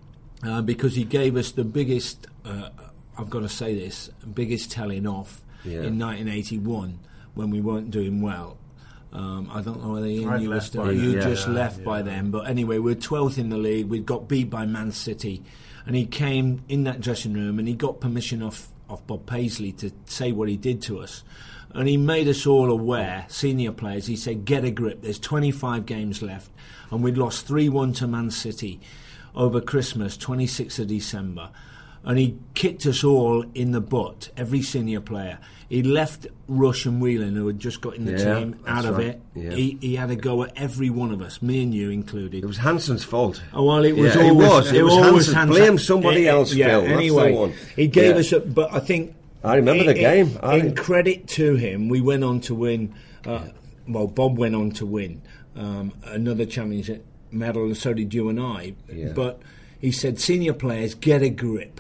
uh, because he gave us the biggest. Uh, I've got to say this: biggest telling off Yeah. in nineteen eighty-one when we weren't doing well. Um, I don't know whether Ian, I'd you were left still. by You then. just Yeah, left yeah. by then, but anyway, we're twelfth in the league. We got beat by Man City, and he came in that dressing room and he got permission off. off Bob Paisley to say what he did to us, and he made us all aware, senior players. He said, "Get a grip, there's twenty-five games left," and we'd lost three one to Man City over Christmas, twenty-sixth of December, and he kicked us all in the butt, every senior player. He left Rush and Whelan, who had just got in the Yeah, team, that's out of right. it. Yeah. He, he had a go at every one of us, me and you included. It was Hanson's fault. Oh, well, it was Yeah, it always, was. It was always Hansen. Hansen. Blame somebody Eh, eh, else, yeah, Phil. That's the Anyway, one. he gave Yeah. us a. But I think I remember the in- game. I- In credit to him, we went on to win. Uh, well, Bob went on to win um, another championship medal, and so did you and I. Yeah. But he said, "Senior players, get a grip."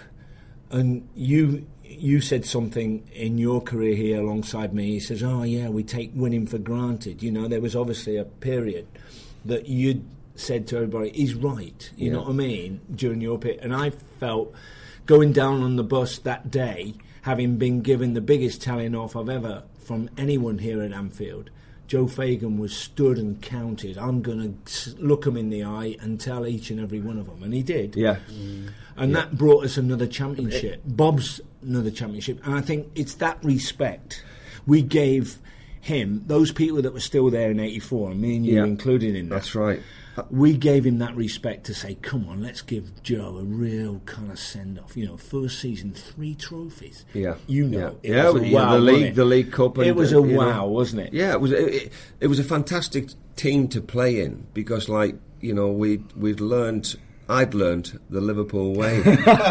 And you. You said something in your career here alongside me. He says, "Oh yeah, we take winning for granted." You know, there was obviously a period that you'd said to everybody, "He's right." You Yeah. know what I mean? During your pit, and I felt going down on the bus that day, having been given the biggest telling off I've ever from anyone here at Anfield. Joe Fagan was stood and counted. I'm going to look him in the eye and tell each and every one of them, and he did. Yeah. And that brought us another championship. Bob's another championship. And I think it's that respect we gave him, those people that were still there in eighty-four, and me and you Yeah. included in that. That's right. We gave him that respect to say, come on, let's give Joe a real kind of send-off. You know, first season, three trophies. Yeah, You know. yeah, It yeah was a you know, wow, the wasn't league, it? the League Cup. And, It was uh, a you know, wow, wasn't it? Yeah, it was. It, it, it was a fantastic team to play in because, like, you know, we we'd learned. I'd learned the Liverpool way.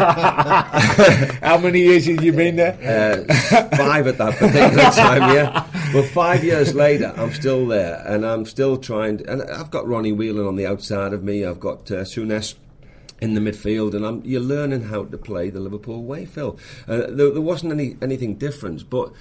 How many years had you been there? Uh, five at that particular time, yeah. But five years later, I'm still there, and I'm still trying. To, and I've got Ronnie Whelan on the outside of me. I've got uh, Souness in the midfield, and I'm, you're learning how to play the Liverpool way, Phil. Uh, there, there wasn't any anything different, but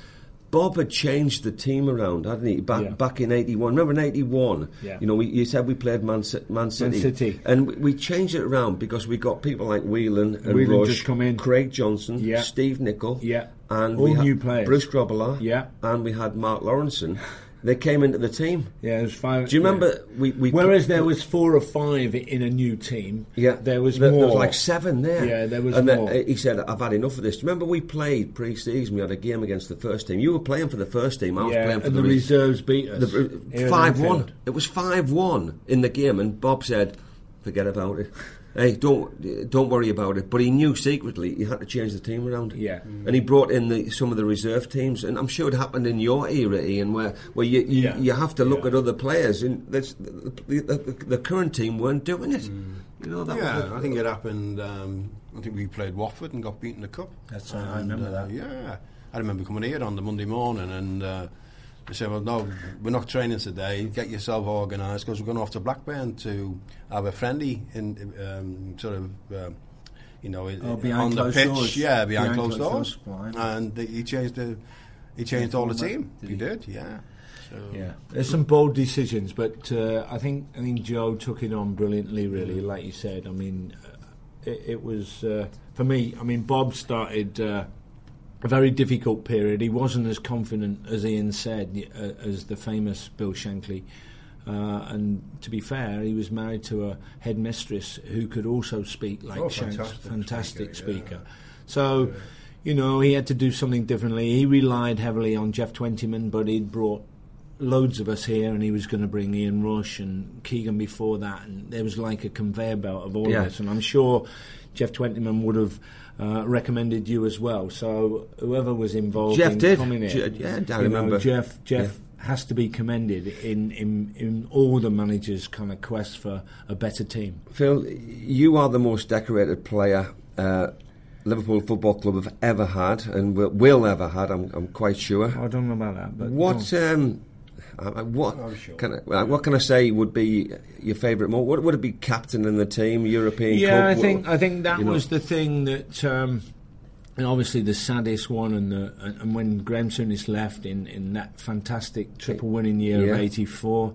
Bob had changed the team around, hadn't he? Back Yeah. back in eighty-one. Remember in eighty-one? Yeah. You know, we, you said we played Man, C- Man City. Man City. And we, we changed it around because we got people like Whelan and Whelan Rush, just come in. Craig Johnson, Yeah. Steve Nicol, Yeah. and All we had new players. Bruce Grobbelaar, Yeah. and we had Mark Lawrenson. They came into the team. Yeah, it was five. Do you remember yeah. we, we Whereas put- there was four or five in a new team, Yeah, there was there, more. There was like seven there. Yeah, there was and more. Then, uh, he said, "I've had enough of this." Do you remember we played pre-season? We had a game against the first team. You were playing for the first team. I was yeah, playing for and the, the re- reserves beat us. the five one. It was five one in the game, and Bob said, "Forget about it. Hey, don't don't worry about it." But he knew secretly he had to change the team around. Yeah, mm. and he brought in the, some of the reserve teams, and I'm sure it happened in your era, Ian, where where you you, Yeah. you have to look Yeah. at other players, and that's, the, the, the, the current team weren't doing it. Mm. You know that. Yeah, was a, I think it happened. Um, I think we played Watford and got beaten in the cup. That's right, and, I remember uh, that. Yeah, I remember coming here on the Monday morning and. Uh, They said, well, no, we're not training today. Get yourself organised because we're going off to Blackburn to have a friendly in um, sort of, um, you know, Oh, on behind the closed pitch. doors. Yeah, behind, Behind closed, closed doors. doors. And the, he changed the, he changed all the team. Did he? he? did, yeah. So. Yeah, there's some bold decisions, but uh, I think I think Joe took it on brilliantly. Really, like you said. I mean, uh, it, it was uh, for me. I mean, Bob started. Uh, A very difficult period. He wasn't as confident as Ian said, uh, as the famous Bill Shankly. Uh, and to be fair, he was married to a headmistress who could also speak like Oh, Shanks, fantastic fantastic speaker, speaker. So, Yeah. you know, he had to do something differently. He relied heavily on Jeff Twentyman, but he'd brought loads of us here, and he was going to bring Ian Rush and Keegan before that, and there was like a conveyor belt of all Yeah. of us. And I'm sure Jeff Twentyman would have uh, recommended you as well. So whoever was involved Jeff in did. coming in, Je- yeah, I you know, remember. Jeff. Jeff Yeah. has to be commended in, in in all the managers' kind of quest for a better team. Phil, you are the most decorated player uh, Liverpool Football Club have ever had, and will, will ever had. I'm, I'm quite sure. I don't know about that, but What? Um, uh, what Oh, sure. can I, uh, what can I say would be your favourite moment? What would it be? Captain in the team, European yeah, Cup? I What- think I think that you know. was the thing that, um, and obviously the saddest one, and the and, and when Graham Souness left in, in that fantastic triple winning year Yeah. of eighty-four,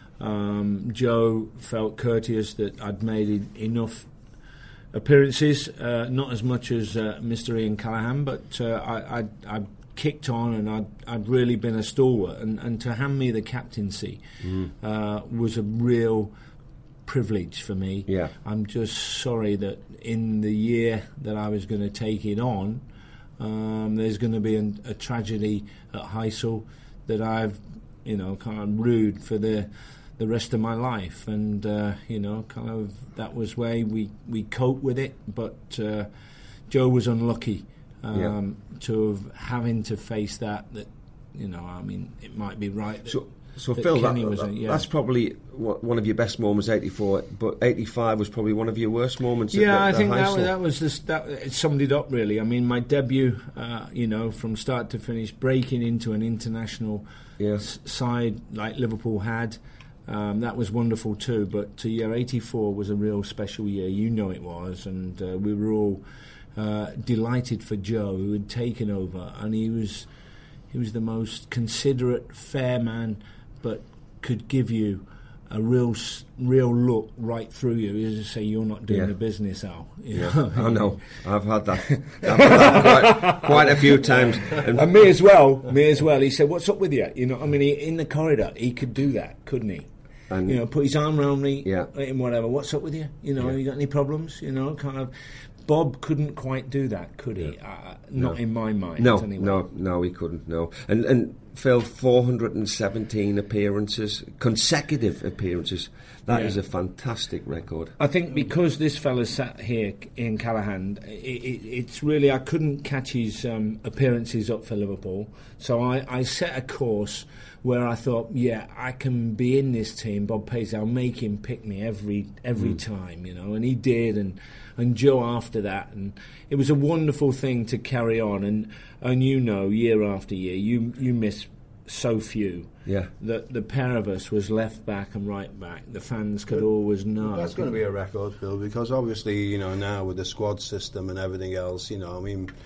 um, Joe felt courteous that I'd made e- enough appearances, uh, not as much as uh, Mister Ian Callaghan, but uh, I, I'd, I'd kicked on and I'd, I'd really been a stalwart, and, and to hand me the captaincy Mm. uh, was a real privilege for me. Yeah. I'm just sorry that in the year that I was going to take it on, um, there's going to be an, a tragedy at Heysel that I've, you know, kind of rued for the the rest of my life, and uh, you know, kind of that was where we we cope with it. But uh, Joe was unlucky um, Yeah. to have having to face that. That you know, I mean, it might be right. That, So, so that Phil, that, Kenny was a- that- yeah. that's probably wha- one of your best moments, eighty-four. But eighty-five was probably one of your worst moments. at Yeah, the, I the think that Heysel. was, that was just that. It summed it up really. I mean, my debut, uh, you know, from start to finish, breaking into an international Yeah. s- side like Liverpool had. Um, that was wonderful too. But uh, year eighty-four was a real special year. You know it was, and uh, we were all uh, delighted for Joe, who had taken over, and he was he was the most considerate, fair man, but could give you a real s- real look right through you. He was to say, "You're not doing Yeah. the business, Al." You Yeah, know? I know. I've had that, I've had that quite, quite a few times. And, And me as well. Me as well. He said, "What's up with you?" You know, I mean, he, in the corridor, he could do that, couldn't he? And- you know, put his arm around me, Yeah. and whatever. What's up with you? You know, Yeah. you got any problems? You know, kind of. Bob couldn't quite do that, could he? Uh, not No. in my mind. no, anyway. no, no, he couldn't. No, and and Phil, four hundred seventeen appearances, consecutive appearances. That Yeah. is a fantastic record. I think because this fella sat here, Ian Callaghan, it, it, it's really, I couldn't catch his um, appearances up for Liverpool, so I, I set a course where I thought, yeah, I can be in this team. Bob Paisley, I'll make him pick me every every Mm. time, you know, and he did, and and Joe after that, and it was a wonderful thing to carry on, and and you know, year after year, you you miss so few. Yeah. That the pair of us was left back and right back. The fans could always know. That's going to be a record, Phil, because obviously, you know, now with the squad system and everything else, you know, I mean,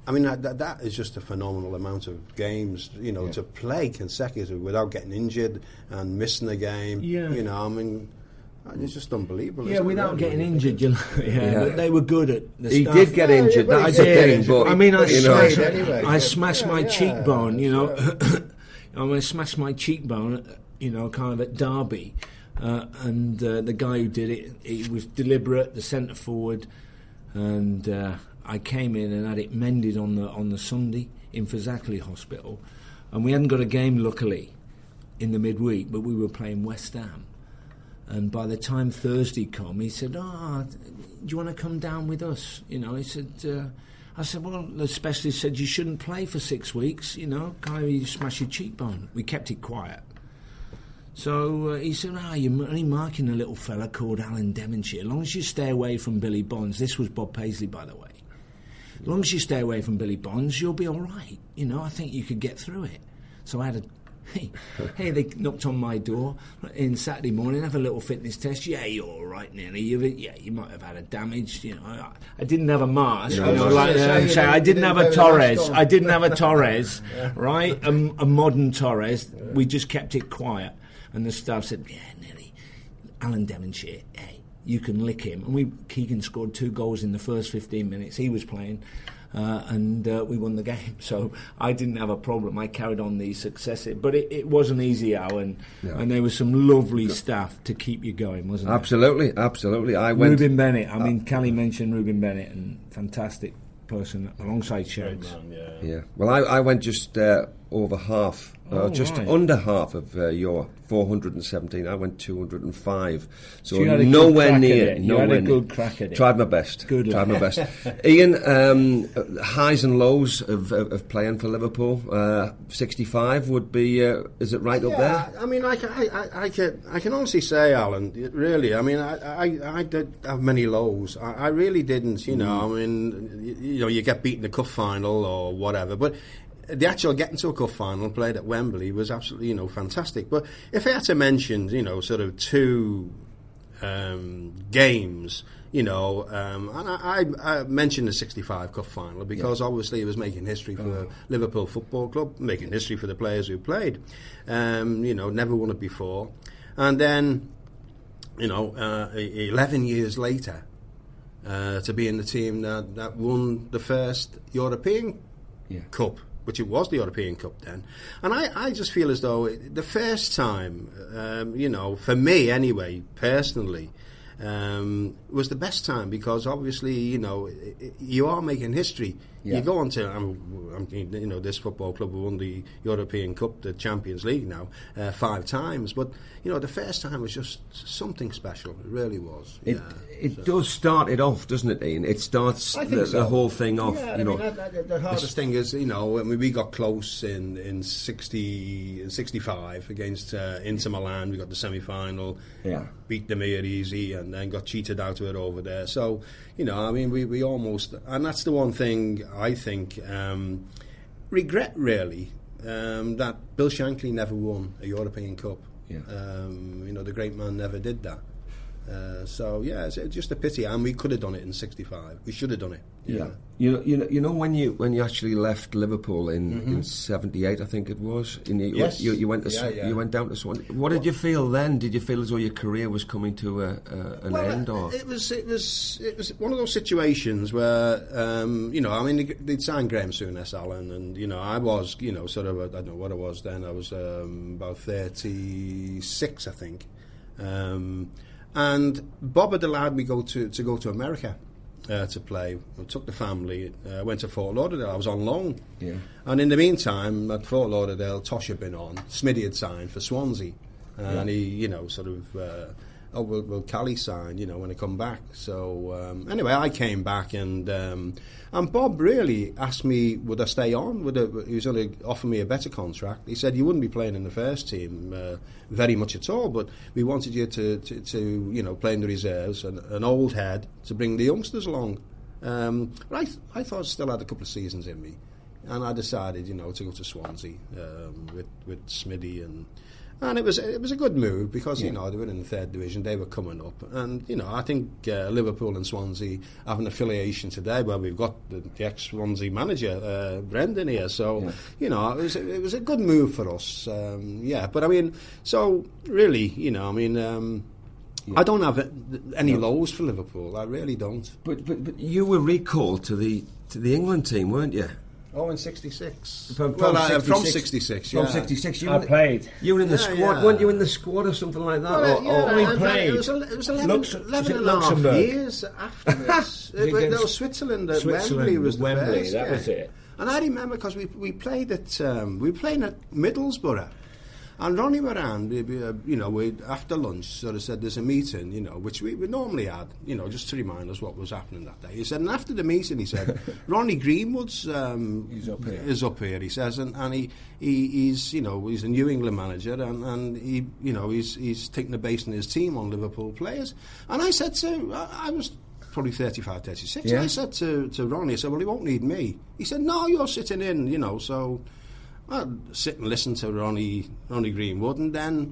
I mean, that, that is just a phenomenal amount of games, you know, yeah. to play consecutively without getting injured and missing a game. Yeah. You know, I mean, it's just unbelievable. Yeah, without it? getting injured, you know, yeah, yeah. But they were good at the he stuff. He did get yeah, injured, yeah, that's the thing. But I mean, I smashed, anyway. I smashed yeah, my yeah, cheekbone, you know. Yeah. I mean, I smashed my cheekbone, you know, kind of at Derby. Uh, and uh, the guy who did it, he was deliberate, the centre forward, and... Uh, I came in and had it mended on the on the Sunday in Fazakerley Hospital, and we hadn't got a game luckily in the midweek, but we were playing West Ham. And by the time Thursday come, he said, "Oh, do you want to come down with us?" You know, he said. Uh, I said, "Well, the specialist said you shouldn't play for six weeks. You know, kind of you smash your cheekbone." We kept it quiet. So uh, he said, "Ah, oh, you're only marking a little fella called Alan Devonshire. As long as you stay away from Billy Bonds." This was Bob Paisley, by the way. As long as you stay away from Billy Bonds, you'll be all right. You know, I think you could get through it. So I had a... Hey, hey, they knocked on my door in Saturday morning, have a little fitness test. Yeah, you're all right, nearly. You've, yeah, you might have had a damage. You know, I, I didn't have a mask. No, you know, like, uh, say, I didn't have a Torres. I didn't have a Torres, right? A, a modern Torres. We just kept it quiet. And the staff said, yeah, nearly. Alan Devonshire, hey. You can lick him. And we Keegan scored two goals in the first fifteen minutes he was playing, uh, and uh, we won the game. So I didn't have a problem. I carried on the success. But it, it wasn't easy, Alan. No. And there was some lovely staff to keep you going, wasn't absolutely, there? Absolutely, absolutely. I went. Ruben Bennett. I mean, uh, Callie mentioned Ruben Bennett, and fantastic person alongside Shanks. Yeah. yeah. Well, I, I went just uh, over half. Oh, uh, just right. under half of uh, your four hundred seventeen. I went two hundred five. So, so you had a nowhere good near. It. You nowhere had a good near. crack at it. Tried my best. Good. Tried my best. Ian, um, highs and lows of, of, of playing for Liverpool. Uh, sixty-five would be. Uh, is it right yeah, up there? I mean, I, I, I, can, I can honestly say, Alan, really. I mean, I, I, I did have many lows. I, I really didn't. You know, mm. I mean, you, you know, you get beaten in the cup final or whatever, but. The actual getting to a cup final played at Wembley was absolutely, you know, fantastic. But if I had to mention, you know, sort of two um, games, you know, um, and I, I, I mentioned the sixty-five cup final because yeah. obviously it was making history for oh. the Liverpool Football Club, making history for the players who played. Um, you know, never won it before. And then, you know, uh, eleven years later, uh, to be in the team that, that won the first European yeah. Cup, which it was the European Cup then. And I, I just feel as though it, the first time, um, you know, for me anyway, personally, um, was the best time because obviously, you know, it, it, you are making history. Yeah. You go on to, I'm, I'm, you know, this football club won the European Cup, the Champions League now, uh, five times. But, you know, the first time was just something special. It really was. It, yeah, it so. does start it off, doesn't it, Ian? It starts the, so. the whole thing off. Yeah, you I know, mean, that, that, the hardest thing is, you know, I mean, we got close in, in sixty, sixty-five against uh, Inter Milan. We got the semi-final, yeah. beat them here easy, and then got cheated out of it over there. So, you know, I mean, we, we almost... And that's the one thing I think... Um, regret, really, um, that Bill Shankly never won a European Cup. Yeah. Um, you know, the great man never did that. Uh, so yeah, it's, it's just a pity, and we could have done it in sixty-five. We should have done it. Yeah, yeah. You know, you know, you know when you when you actually left Liverpool in, mm-hmm. in seventy-eight, I think it was. And you, yes. you, you went to yeah, yeah. you went down to Swansea. What did you feel then? Did you feel as though your career was coming to a, a, an well, end, or it was it was it was one of those situations where um, you know, I mean, they'd signed Graham Souness, Alan, and you know, I was you know sort of a, I don't know what I was then. I was um, about thirty-six, I think. Um, And Bob had allowed me go to, to go to America uh, to play. I took the family, uh, went to Fort Lauderdale. I was on loan. Yeah. And in the meantime, at Fort Lauderdale, Tosh had been on. Smitty had signed for Swansea. Uh, yeah. And he, you know, sort of, uh, oh, will, will Callie sign, you know, when I come back? So, um, anyway, I came back and... Um, And Bob really asked me, would I stay on? Would I, he was going to offer me a better contract. He said, you wouldn't be playing in the first team uh, very much at all, but we wanted you to, to, to you know, play in the reserves, and an old head to bring the youngsters along. Um, but I, th- I thought I still had a couple of seasons in me. And I decided, you know, to go to Swansea um, with, with Smitty and... And it was it was a good move because Yeah. you know they were in the third division, they were coming up, and you know I think uh, Liverpool and Swansea have an affiliation today where we've got the, the ex-Swansea manager uh, Brendan here, so Yeah. you know it was it was a good move for us, um, yeah. But I mean, so really, you know, I mean. Um, I don't have uh, any No. lows for Liverpool. I really don't. But, but but you were recalled to the to the England team, weren't you? Oh, in sixty-six. From, well, uh, from sixty-six. From yeah. sixty-six. You I were, played. You were in the Yeah, squad, yeah. weren't you? In the squad or something like that? Well, or, yeah, or, we in fact, played. It was, el- it was eleven, Lux- eleven was it and a half Luxembourg? years after this. Was it it, was- against there was Switzerland at Switzerland, Wembley was the Wembley, first. that yeah. was it. And I remember because we we played at um, we were playing at Middlesbrough. And Ronnie Moran, we- we, uh, you know, we, after lunch, sort of said there's a meeting, you know, which we, we normally had, you know, just to remind us what was happening that day. He said, and after the meeting, he said, Ronnie Greenwood's um, He's up here. is up here. He says, and, and he, he he's you know he's a New England manager, and, and he you know he's he's taking the base in his team on Liverpool players. And I said to I, I was. Probably thirty-five, thirty-six. Yeah. And I said to, to Ronnie, I said, well, he won't need me. He said, no, you're sitting in, you know, so I'd sit and listen to Ronnie Ronnie Greenwood, and then,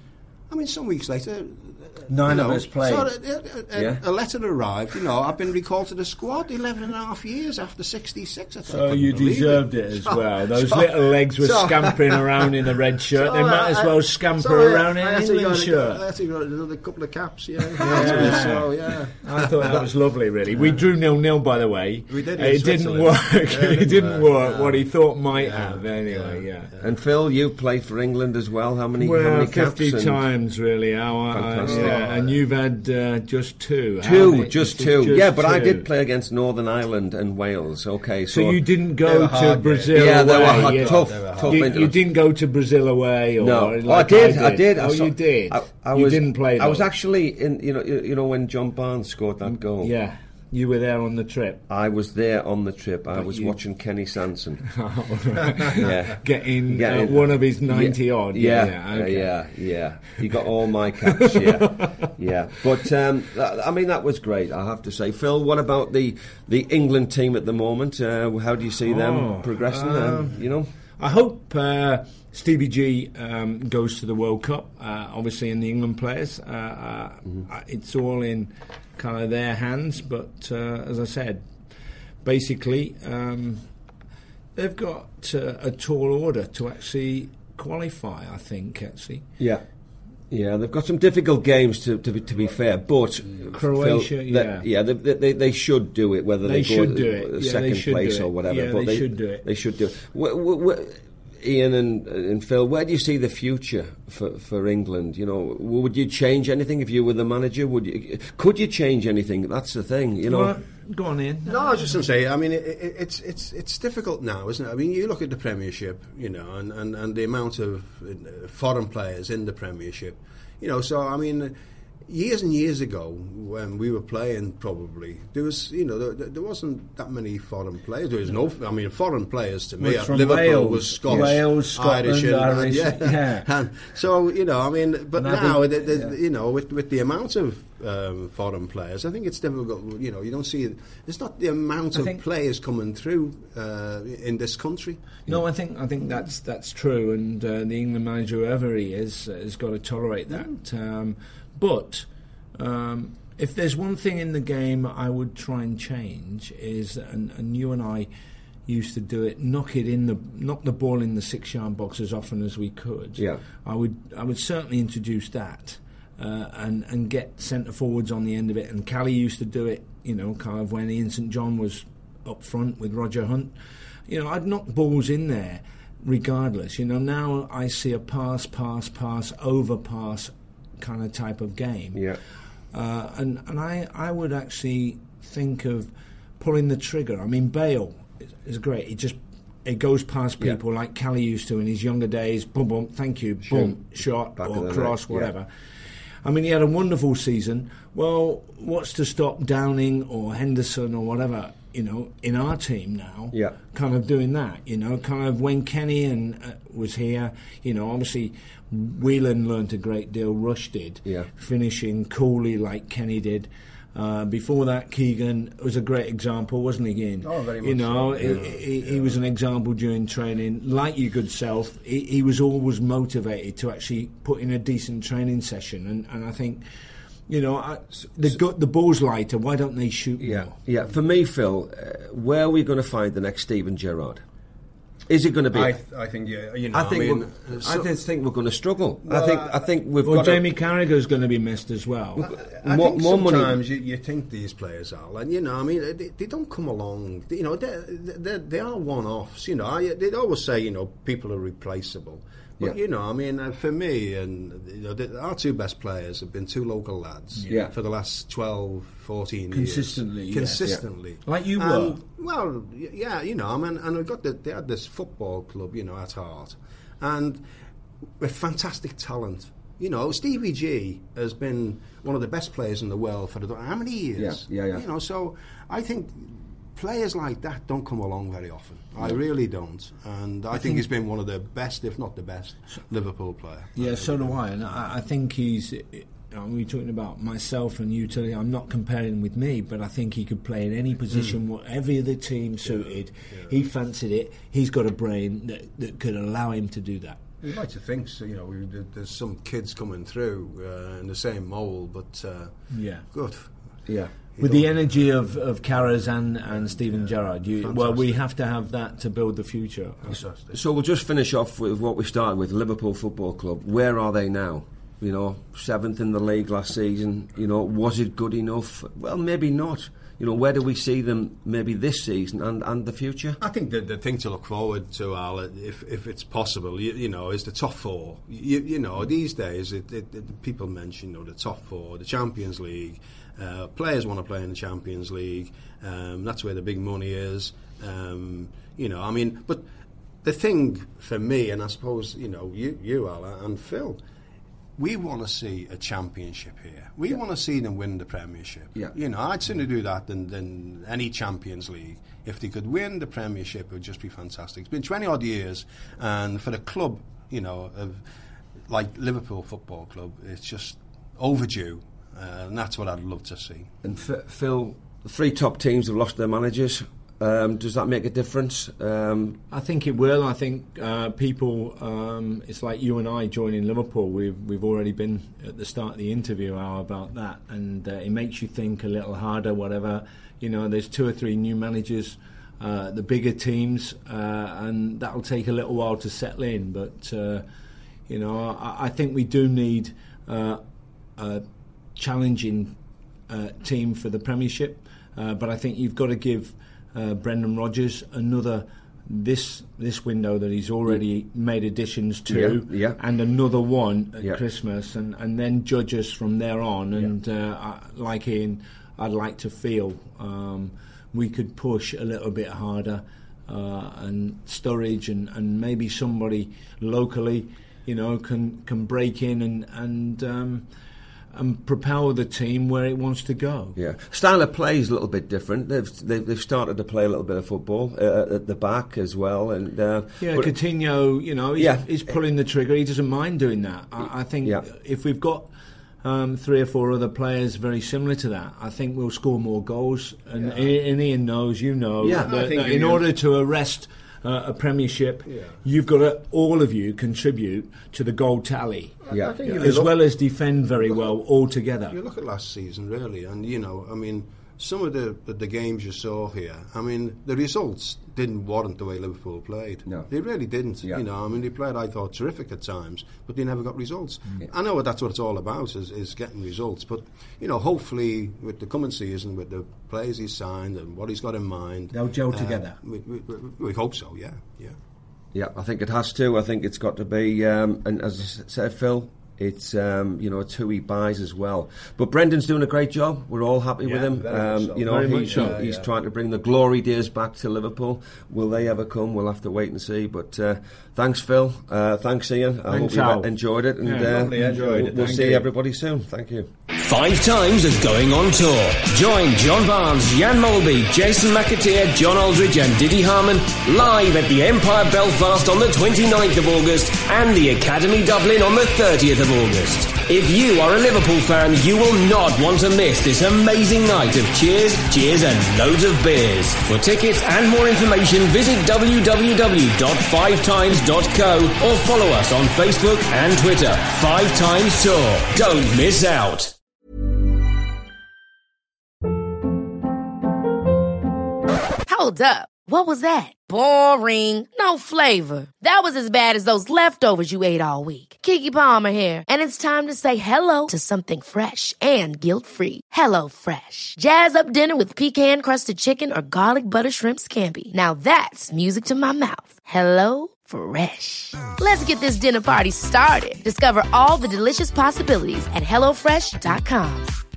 I mean, some weeks later, Nine you of know, us played. So a, a, Yeah. a letter arrived, you know, I've been recalled to the squad eleven and a half years after sixty-six. I So you deserved it as So- well. Those so- little legs were so- scampering around in the red shirt. So They might I- as well scamper so I- around in I an had to England go- shirt. I had to go another couple of caps, yeah. Yeah. So, yeah. I thought that was lovely, really. We drew nil-nil, by the way. We did in It didn't Switzerland. work. Yeah, it didn't work. no. What he thought might Yeah, have, anyway, yeah. and Phil, you played for England as well. How many? how Well, many caps? fifty and- times, really. Our, uh, Fantastic. yeah, and you've had uh, just two. Two, haven't you? just two. yeah, but I two. did play against Northern Ireland and Wales. Okay, so, So you didn't They go were to hard, Brazil yeah, they away? were hard, you, tough, They were hard. tough. you, into you it. didn't go to Brazil away, or No, like oh, I did. I I did. I Oh, saw- you did. I, I you was, didn't play. I was though. actually in. You know, you, you know when John Barnes scored that goal. Yeah, you were there on the trip. I was there on the trip. I But was you- watching Kenny Sanson. Oh, right. Yeah. Getting, Getting- uh, one of his ninety yeah, odd. Yeah, Yeah, yeah, okay. yeah, yeah. He got all my caps. Yeah, yeah. But um, that, I mean, that was great. I have to say, Phil. What about the the England team at the moment? Uh, how do you see them Oh, progressing? um, um, you know. I hope uh, Stevie G um, goes to the World Cup. Uh, obviously, in the England players, uh, uh, Mm-hmm. uh, it's all in kind of their hands. But uh, as I said, basically, um, they've got uh, a tall order to actually qualify. I think actually. Yeah. Yeah, they've got some difficult games to to be, to be fair, but Croatia, Phil, yeah. they, yeah, they, they they should do it. Whether They they, go should do it. uh, Yeah, they second should place do or it. whatever, Yeah, but they should do it. They should do it. Wh- wh- wh- Ian and and Phil, where do you see the future for, for England? You know, would you change anything if you were the manager? Would you? Could you change anything? That's the thing. You know. Well, go on in. No, I was just going to say. I mean, it, it, it's it's it's difficult now, isn't it? I mean, you look at the Premiership, you know, and, and, and the amount of uh, foreign players in the Premiership, you know. So I mean, years and years ago, when we were playing, probably there was, you know, there, there wasn't that many foreign players. There was no, I mean, foreign players to me. Well, at from Liverpool Wales. was Scottish, Wales, Scotland, Irish, and, Irish, and, yeah. yeah. And so you know, I mean, but And I now, think- the, the, yeah. you know, with with the amount of um, foreign players, I think it's difficult. You know, you don't see there's not the amount I of think- players coming through uh, in this country. No, I think I think that's that's true, and uh, the England manager, whoever he is, uh, has got to tolerate that. Um, but um, if there's one thing in the game I would try and change is, and, and you and I used to do it, knock it in the knock the ball in the six-yard box as often as we could. Yeah. I would I would certainly introduce that. Uh, and and get centre forwards on the end of it. And Cali used to do it, you know, kind of when Ian Saint John was up front with Roger Hunt. You know, I'd knock balls in there regardless. You know, now I see a pass, pass, pass, overpass kind of type of game. Yeah. Uh, and and I, I would actually think of pulling the trigger. I mean, Bale is, is great. He just it goes past Yeah. people like Cali used to in his younger days. Boom, boom, thank you, Sure. boom, shot Back of or the cross, net, yeah. whatever. I mean, he had a wonderful season. Well, what's to stop Downing or Henderson or whatever, you know, in our team now, Yeah. kind of doing that, you know, kind of when Kenny and uh, was here, you know, obviously Whelan learnt a great deal, Rush did, Yeah. finishing coolly like Kenny did. Uh, before that, Keegan was a great example, wasn't he, Ian? Oh, very much You know, so. he, Yeah. he, he Yeah. was an example during training. Like your good self, he, he was always motivated to actually put in a decent training session. And, and I think, you know, I, the, go, the ball's lighter. Why don't they shoot Yeah, more? yeah. For me, Phil, uh, where are we going to find the next Steven Gerrard? Is it going to be? I, th- I think yeah, you know. I think I mean, we're, so- I just think we're going to struggle. Well, I think I- I think we've Well, got Jamie to, Carragher's going to be missed as well. I more, think more money. sometimes you, you think these players are, and you know, I mean, they, they don't come along. You know, they they they are one-offs. You know, I, they always say, you know, people are replaceable. But Yeah. you know, I mean, uh, for me, and you know, the, our two best players have been two local lads Yeah. for the last twelve, fourteen Consistently, years. yeah. Consistently, Like you And, were. Well, y- yeah, you know, I mean, and we got the, they had this football club, you know, at heart, and with fantastic talent. You know, Stevie G has been one of the best players in the world for the, how many years? Yeah, yeah, yeah. You know, so I think players like that don't come along very often. I really don't. And I, think, think- he's been one of the best, if not the best, Liverpool player. Yeah, so do I, and I, I think he's. I'm we talking about myself and you today. I'm not comparing him with me, but I think he could play in any position, whatever the team suited. He fancied it. He's got a brain that, that could allow him to do that. You'd like to think, so, you know, we, there's some kids coming through uh, in the same mould, but uh, Yeah. good. Yeah. With the energy of, of Carras and, and Steven Gerrard, you, well, we have to have that to build the future. Fantastic. So we'll just finish off with what we started with, Liverpool Football Club. Where are they now? You know, seventh in the league last season. You know, was it good enough? Well, maybe not. You know, where do we see them maybe this season and, and the future? I think the, the thing to look forward to, Al, if if it's possible, you, you know, is the top four. You, you know, these days, it, it, it, people mention, you know, the top four, the Champions League. Uh, players want to play in the Champions League. Um, that's where the big money is. Um, you know, I mean, but the thing for me, and I suppose, you know, you, you Al, and Phil, we want to see a championship here. We Yeah. want to see them win the Premiership. Yeah. You know, I'd sooner do that than, than any Champions League. If they could win the Premiership, it would just be fantastic. It's been twenty odd years, and for the club, you know, of, like Liverpool Football Club, it's just overdue, uh, and that's what I'd love to see. And F- Phil, the three top teams have lost their managers. Um, does that make a difference? Um, I think it will. I think uh, people, um, it's like you and I joining Liverpool. We've we've already been at the start of the interview hour about that, and uh, it makes you think a little harder. Whatever, you know, there's two or three new managers, uh, the bigger teams, uh, and that'll take a little while to settle in. But uh, you know, I, I think we do need uh, a challenging uh, team for the Premiership. Uh, but I think you've got to give Uh, Brendan Rodgers another this this window that he's already made additions to, Yeah, yeah. and another one at Yeah. Christmas, and, and then judge us from there on. And uh, I, like Ian, I'd like to feel um, we could push a little bit harder, uh, and Sturridge and, and maybe somebody locally, you know, can can break in and and. Um, and propel the team where it wants to go. Yeah, style of play is a little bit different. They've they've, they've started to play a little bit of football uh, at the back as well, and uh, yeah, but- Coutinho, you know, he's, Yeah. he's pulling the trigger. He doesn't mind doing that. I, I think Yeah. if we've got um, three or four other players very similar to that, I think we'll score more goals. And, and Ian knows, you know, Yeah. that, I think that it in is. order to arrest uh, a Premiership, Yeah. you've got to, all of you, contribute to the goal tally. Yeah. I think if you As look- well as defend very well all together. You look at last season, really, and you know, I mean, some of the the, the games you saw here, I mean, the results didn't warrant the way Liverpool played. No. They really didn't. Yeah. You know, I mean, they played, I thought, terrific at times, but they never got results. I know that's what it's all about, is, is getting results. But you know, hopefully, with the coming season, with the players he's signed and what he's got in mind, They'll gel uh, together. We, we, we, we hope so. Yeah, yeah. Yeah, I think it has to. I think it's got to be, um, and as I said, Phil, it's um, you know, it's who he buys as well. But Brendan's doing a great job. We're all happy with Yeah, him. very much Um, so. you know, Very he- much so. he- he's Yeah, yeah. trying to bring the glory days back to Liverpool. Will they ever come? We'll have to wait and see. But uh, thanks, Phil. Uh, thanks, Ian. I Thanks, hope Al. you enjoyed it. And Yeah, uh, lovely. Enjoyed we'll, it. we'll Thank see you. everybody soon. Thank you. Five times as going on tour. Join John Barnes, Jan Molby, Jason McAteer, John Aldridge and Diddy Harmon live at the Empire Belfast on the twenty-ninth of August and the Academy Dublin on the thirtieth of August. If you are a Liverpool fan, you will not want to miss this amazing night of cheers, cheers and loads of beers. For tickets and more information, visit w w w dot five times dot co or follow us on Facebook and Twitter. Five Times Tour. Don't miss out. Hold up. What was that? Boring. No flavor. That was as bad as those leftovers you ate all week. Keke Palmer here, and it's time to say hello to something fresh and guilt-free. Hello Fresh. Jazz up dinner with pecan-crusted chicken or garlic butter shrimp scampi. Now that's music to my mouth. Hello Fresh. Let's get this dinner party started. Discover all the delicious possibilities at hello fresh dot com.